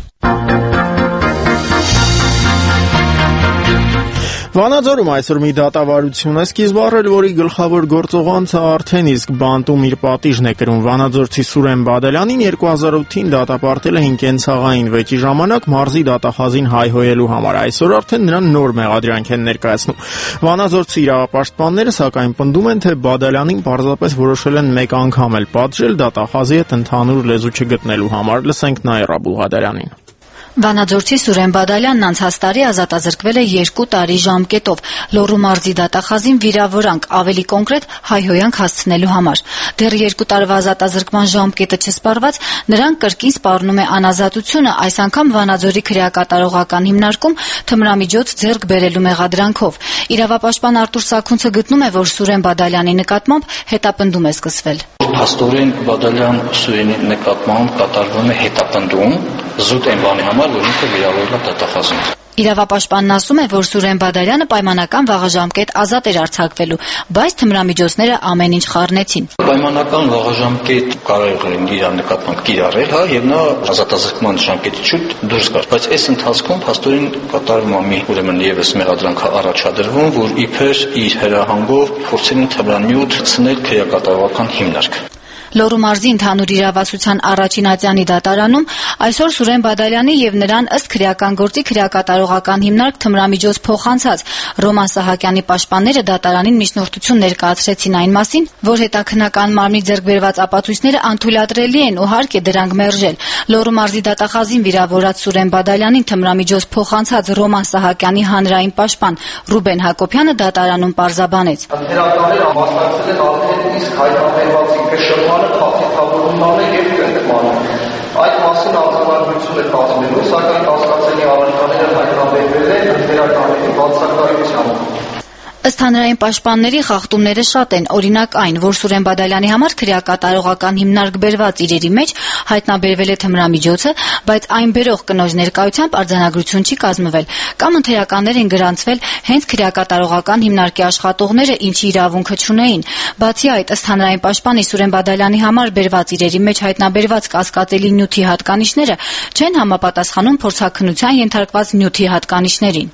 Վանաձորում այսօր մի դատավարություն է սկիզբ առել, որի գլխավոր գործողանցը արդեն իսկ բանտում իր պատիժն է կրում։ Վանաձորցի Սուրեն Բադալյանին 2008-ին դատապարտել է հինկենցաղային վեճի ժամանակ մարզի դատախազին հայհոյելու համար։ Այսօր արդեն նրան նոր մեղադրանք են ներկայացնում։ Վանաձորցի իրավապաշտպանները սակայն պնդում են, թե Բադալյանին պարզապես որոշել են մեկ անգամ էլ պատժել դատախազի հետ ընդհանուր լեզու չգտնելու համար։ Լսենք Նաիրա Բուլղադարյանին։ Վանաձորցի Սուրեն Բադալյանն անցած տարի ազատազրկվել է 2 տարի ժամկետով Լոռու մարզի դատախազին վիրավորանք, ավելի կոնկրետ հայհոյանք հասցնելու համար։ Դեռ 2 տարվա ազատազրկման ժամկետը չսպառված նրան կրկին սպառնում է անազատությունը, այս անգամ Վանաձորի քրեակատարողական հիմնարկում թմրամիջոց ձեռք բերելու մեղադրանքով։ Իրավապաշտպան Արտուր Սաքունցը գտնում է, որ Սուրեն Բադալյանի նկատմամբ հետապնդում է սկսվել։ Փաստորեն Բադալյան Սուրենի նկատմամբ կատարվում է հետապնդում զուտ այն բանի համար, որ ինքը վիրավորել է դատախազին։ Իրավապաշտպանն ասում է, որ Սուրեն Բադալյանը պայմանական վաղաժամկետ ազատ էր արձակվելու, բայց թմրամիջոցները ամեն ինչ խառնեցին։ Պայմանական վաղաժամկետ կարող է իր նկատմամբ կիրառել, եւ նա ազատազրկման ժամկետից շուտ դուրս գար, բայց այս ընթացքում փաստորեն կատարվում է մի ուրեմն եւս մեղադրանք առաջադրվում, որ իբր իր հրահանգով փորձել են թմրանյութ ցնել քրեակատարողական հիմնարկ։ Լոռու մարզի ընդհանուր իրավասության առաջին ատյանի դատարանում այսօր Սուրեն Բադալյանի եւ նրան ըստ քրեական գործի քրեակատարողական հիմնարկ թմրամիջոց փոխանցած Ռոման Սահակյանի պաշտպանները դատարանին միջնորդություն ներկայացրեցին այն մասին, որ հետաքննական մարմնի ձեռք բերված ապացույցները անթույլատրելի են ու հարկ է դրանք մերժել։ Լոռու մարզի դատախազին վիրավորած Սուրեն Բադալյանին թմրամիջոց փոխանցած Ռոման Սահակյանի հանրային պաշտպան Ռուբեն Հակոբյանը դատարանում պարզաբանեց։ Հետաքննողները մասնակցել են արդեն իսկ հայտարարվածի փաթեթավորումները եւ կրկնմանը։ Այդ մասին արձանագրություն է կազմելու, սակայն կասկածելի առարկաները հայտնաբերվել են ընկերականների բացակայությամբ։ Ըստ հանրային պաշտպանների խախտումները շատ են, օրինակ այն, որ Սուրեն Բադալյանի համար քրեակատարողական հիմնարկ բերված իրերի մեջ հայտնաբերվել է թմրամիջոցը, բայց այն բերող կնոջ ներկայությամբ արձանագրություն չի կազմվել, կամ ընթերականներ են գրանցվել հենց քրեակատարողական հիմնարկի աշխատողները, ինչի իրավունքը չունեին։ Բացի այդ, ըստ հանրային պաշտպանի Սուրեն Բադալյանի համար բերված իրերի մեջ հայտնաբերված կասկածելի նյութի հատկանիշները չեն համապատասխանում փորձաքննության ենթարկված նյութի հատկանիշներին։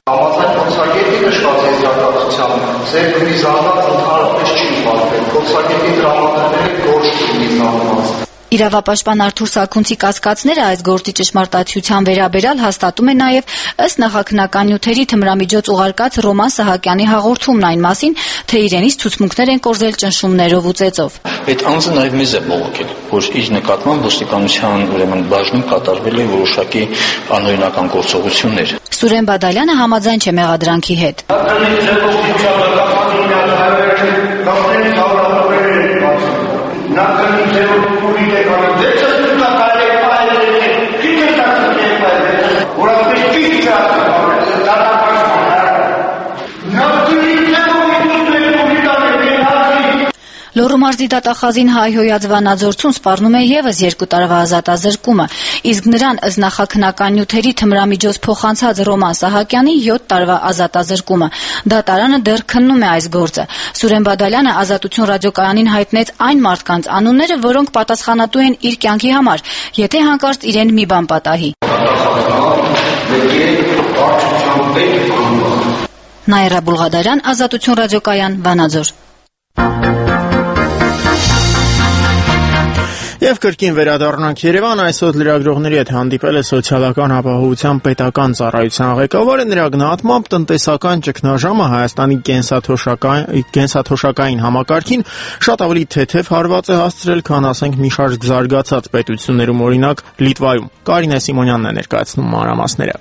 Ձեր զանգված ընդհանրապես չի պատկերել, փորձագետի դրամատուրգները գործ ունի զանգված։ Իրավապաշտպան Արտուր Սաքունցի կասկածները այս գործի ճշմարտացիության վերաբերյալ հաստատում է նաև ըստ նախաքննական նյութերի թմրամիջոց ուղարկած Ռոման Սահակյանի հաղորդումն այն մասին, թե իրենից ցուցմունքներ են կորզել ճնշումներով ու ծեծով։ Այդ անձը նաև մեզ է բողոքել, որ իր նկատմամբ ոստիկանության ուրեմն բաժնում կատարվել է որոշակի անօրինական գործողություններ։ Սուրեն Բադալյանը համաձայն չէ մեղադրանքի հետ։ Լոռու մարզի դատախազին հայհոյած Վանաձորցուն սպառնում է եւս 2 տարվա ազատազրկումը, իսկ նրան ըստ նախաքննական նյութերի թմրամիջոց փոխանցած Ռոման Սահակյանի 7 տարվա ազատազրկումը։ Դատարանը դեռ քննում է այս գործը։ Սուրեն Բադալյանը Ազատություն ռադիոկայանին հայտնեց այն մարդկանց անունները, որոնք պատասխանատու են իր կյանքի համար, եթե հանկարծ իրեն մի բան պատահի։ Նաիրա Բուլղադարյան, Ազատություն ռադիոկայան, Վանաձոր։ Եվ կրկին վերադառնանք Երևան, այսօր լրագրողների հետ հանդիպել է սոցիալական ապահովության պետական ծառայության ղեկավարը, նրա գնահատմամբ տնտեսական ճգնաժամը Հայաստանի կենսաթոշակային համակարգին շատ ավելի թեթև հարված է հասցրել, քան ասենք մի շարք զարգացած պետություններում, օրինակ Լիտվայում։ Կարինե Սիմոնյանն է ներկայացնում մանրամասները։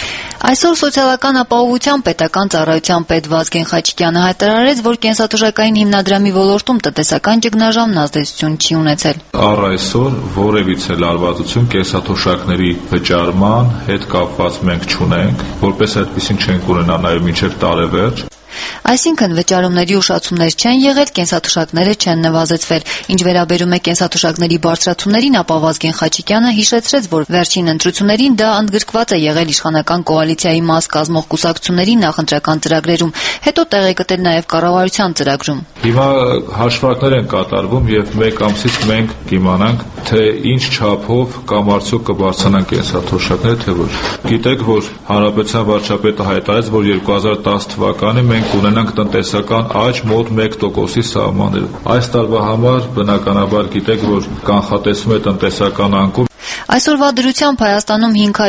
Այսօր սոցիալական ապահովության պետական ծառայության պետ Վազգեն Խաչիկյանը հայտարարեց, որ կենսաթոշակային հիմնադրամի ոլորտում տնտեսական ճգնաժամն ազդեցություն չի ունեցել։ Առ այսօր որևիցե լարվածություն կենսաթոշակների վճարման հետ կապված մենք չունենք, որպես այդպեսին չենք ունենա նաև մինչև տարեվերջ։ Այսինքն վճարումների ուշացումներ չեն եղել, կենսաթոշակները չեն նվազեցվել։ Ինչ վերաբերում է կենսաթոշակների բարձրացումներին, ապա Վազգեն Խաչիկյանը հիշեցրեց, որ վերջին ընտրություններին դա ընդգրկված է եղել իշխանական կոալիցիայի մաս կազմող կուսակցությունների նախընտրական ծրագրերում, հետո տեղ է գտել նաև կառավարության ծրագրում։ Հիմա հաշվարկներ են կատարվում եւ մեկ ամսից մենք կիմանանք, թե ինչ չափով կամ արդյոք կբարձրանան կենսաթոշակները, թե ոչ։ Գիտեք, որ Հանրապետության վարչապետը հայտարարեց, որ 2010 թվականին մենք ունենանք տնտեսական աճ մոտ 1%-ի սահմաններում։ Այս տարվա համար բնականաբար գիտեք, որ կանխատեսվում է տնտեսական անկում։ Այսօրվա դրությամբ Հայաստանում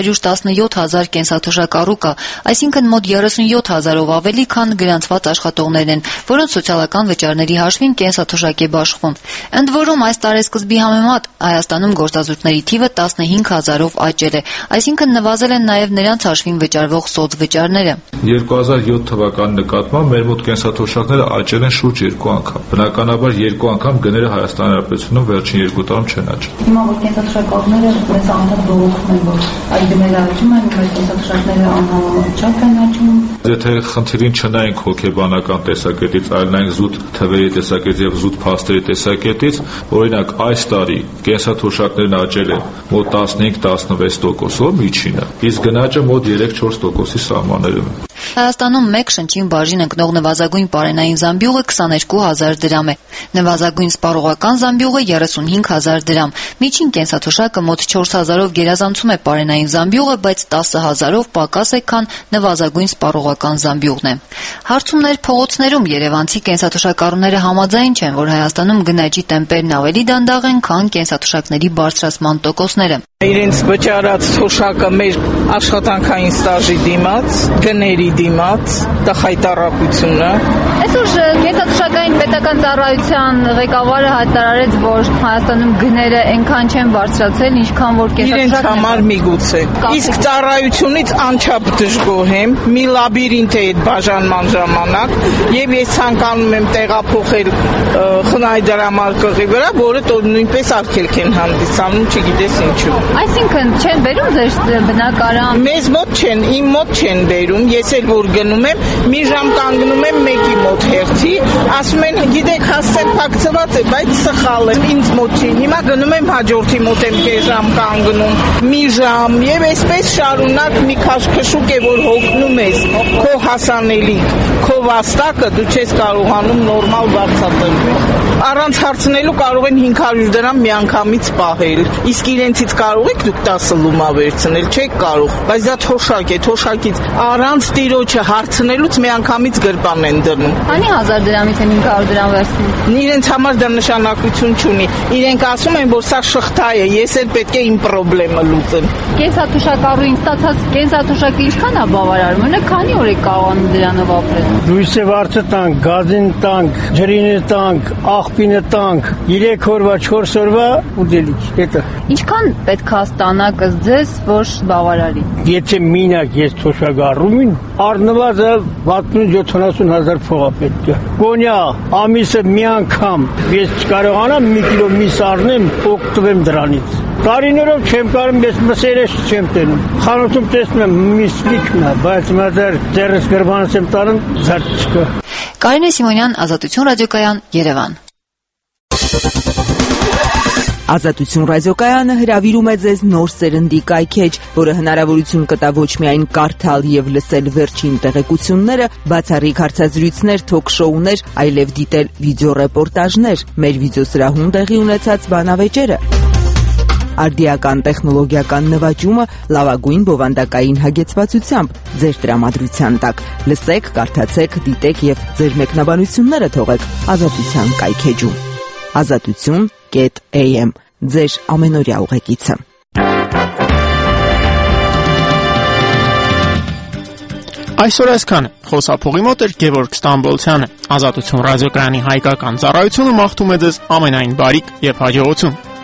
517 հազար կենսաթոշակառու կա, այսինքն մոտ 37 հազարով ավելի, քան գրանցված աշխատողներն են, որոնց սոցիալական վճարների հաշվին կենսաթոշակ է բաշխվում։ Ընդ որում, այս տարեսկզբի համեմատ Հայաստանում գործազուրկների թիվը 15 հազարով աճել է, այսինքն նվազել են նաև նրանց հաշվին վճարվող սոցվճարները։ 2007 թվականի նկատմամբ մեր մոտ կենսաթոշակները աճել են շուրջ 2 անգամ։ Բնականաբար 2 անգամ գները Հայաստանի Հանրապետությունում վերջին 2 տարում չեն աճել։ Հիմա որ կենսաթոշակառուները մեզ անդադ բողոքում են, որ այդ գները աճում են, մեր կենսաթոշակները անհամաչափ են աճում։ Եթե խնդիրին չնայենք հոգեբանական տեսակետից, այլ նայենք զուտ թվերի տեսակետից եւ զուտ փաստերի տեսակետից, օրինակ այս տարի կենսաթոշակներն աճել են մոտ 15-16%-ով միջինը, իսկ գնաճը մոտ 3-4%-ի սահմաններում է։ Հայաստանում մեկ շնչին բաժին ընկնող նվազագույն պարենային զամբյուղը 22,000 դրամ է, նվազագույն սպառողական զամբյուղը 35,000 դրամ, միջին կենսաթոշակը մոտ 4,000-ով գերազանցում է պարենային զամբյուղը, բայց 10,000-ով պակաս է, քան նվազագույն սպառողական զամբյուղն է։ Հարցումներ փողոցներում երևանցի կենսաթոշակառուները համաձայն չեն, որ Հայաստանում գնաճի տեմպերն ավելի դանդաղ են, քան կենսաթոշակների բարձրացման տոկոսները։ Իրենց վճարած թոշակը մեր աշխատանքային ստաժի դիմաց, գների դիմաց, դա խայտառակությունը։ Այսօր կենսաթոշակային պետական ծառայության ղեկավարը հայտարարեց, որ Հայաստանում գները այնքան չեն բարձրացել, ինչքան որ իրենց համար միգուցե։ Իսկ ծառայությունից անչափ դժգոհ եմ, մի լաբիրինթ է այդ բաժանման ժամանակ, եւ ես ցանկանում եմ տեղափոխել խնայդարամարկղի վրա, որը նույնպես արգելք են հանդիսանում, չգիտես ինչու։ Այսինքն չեն բերում ձեր բնակարան։ Մեզ մոտ չեն, իմ մոտ չեն բերում։ Ես էլ որ գնում եմ, մի ժամ կանգնում եմ մեկի մոտ հերթի, ասում են, գիտեք, հասցեն փակցված է, բայց սխալ է, ինձ մոտ չի։ Հիմա գնում եմ հաջորդի մոտ եմ կես ժամ կանգնում, մի ժամ, եւ այսպես շարունակ մի քաշքշուկ է, որ հոգնում ես, քո հասանելիք, քո վաստակը դու չես կարողանում նորմալ բարձրացնել։ Առանց հարցնելու կարող են 500 դրամ միանգամից պահել։ Իսկ իրենցից կարող եք դուք 10 լումա վերցնել, չեք կարող, բայց դա թոշակ է, թոշակից առանց տիրոջը հարցնելուց միանգամից գրպան են դնում։ Անի 1000 դրամից են 500 դրամ վերցնում։ Իրենց համար դա նշանակություն չունի։ Իրենք ասում են, որ սա շղթա է, ես էլ պետք է իմ խնդրեմը լուծեմ։ Կենսաթոշակառուին ստացած կենսաթոշակը ինչքան է բավարարում, նա քանի օր է կարողանում դրանով ապրել։ Լույսը վարձը տանք, գազին տանք, ջրինը տանք, աղբինը տանք, 3 օրվա, 4 օրվա ուտելիք, հետո։ Ինչքան պետք է ստանաք ձեզ, որ բավարարի։ Եթե մինակ ես թոշակառուին, առնվազը 60-70 հազար փող պետք է։ Գոնյա ամիսը մի անգամ ես չկարողանամ մի կիլո միս առնեմ, օգտվեմ դրանից։ Տարիներով չեմ կարող, ես մսերես չեմ տենում։ Խանութում տեսնում եմ միսլիկն է, բայց մազար ձեռս գրբանս եմ տանում, զարդ չկա։ Կարինե Սիմոնյան, Ազատություն ռադիոկայան, Երևան։ Ազատություն ռադիոկայանը հրավիրում է ձեզ նոր սերնդի կայքեջ, որը հնարավորություն կտա ոչ միայն կարդալ եւ լսել վերջին տեղեկությունները, բացառիկ հարցազրույցներ, թոք-շոուներ, այլև դիտել վիդեոռեպորտաժներ, մեր վիդեոսրահում տեղի ունեցած բանավեճերը։ Արդիական տեխնոլոգիական նվաճումը լավագույն բովանդակային հագեցվածությամբ ձեր տրամադրության տակ։ Լսեք, կարդացեք, դիտեք եւ ձեր մեկնաբանությունները թողեք Ազատության կայքեջում։ Ազատություն.am ձեր ամենօրյա ուղեկիցը։ Այսօր այսքանը։ Խոսափողի մոտ էր Գևորգ Ստամբոլցյանը։ Ազատություն ռադիոկայանի հայկական ծառայությունը մաղթում է ձեզ ամենայն բարիք եւ հաջողություն։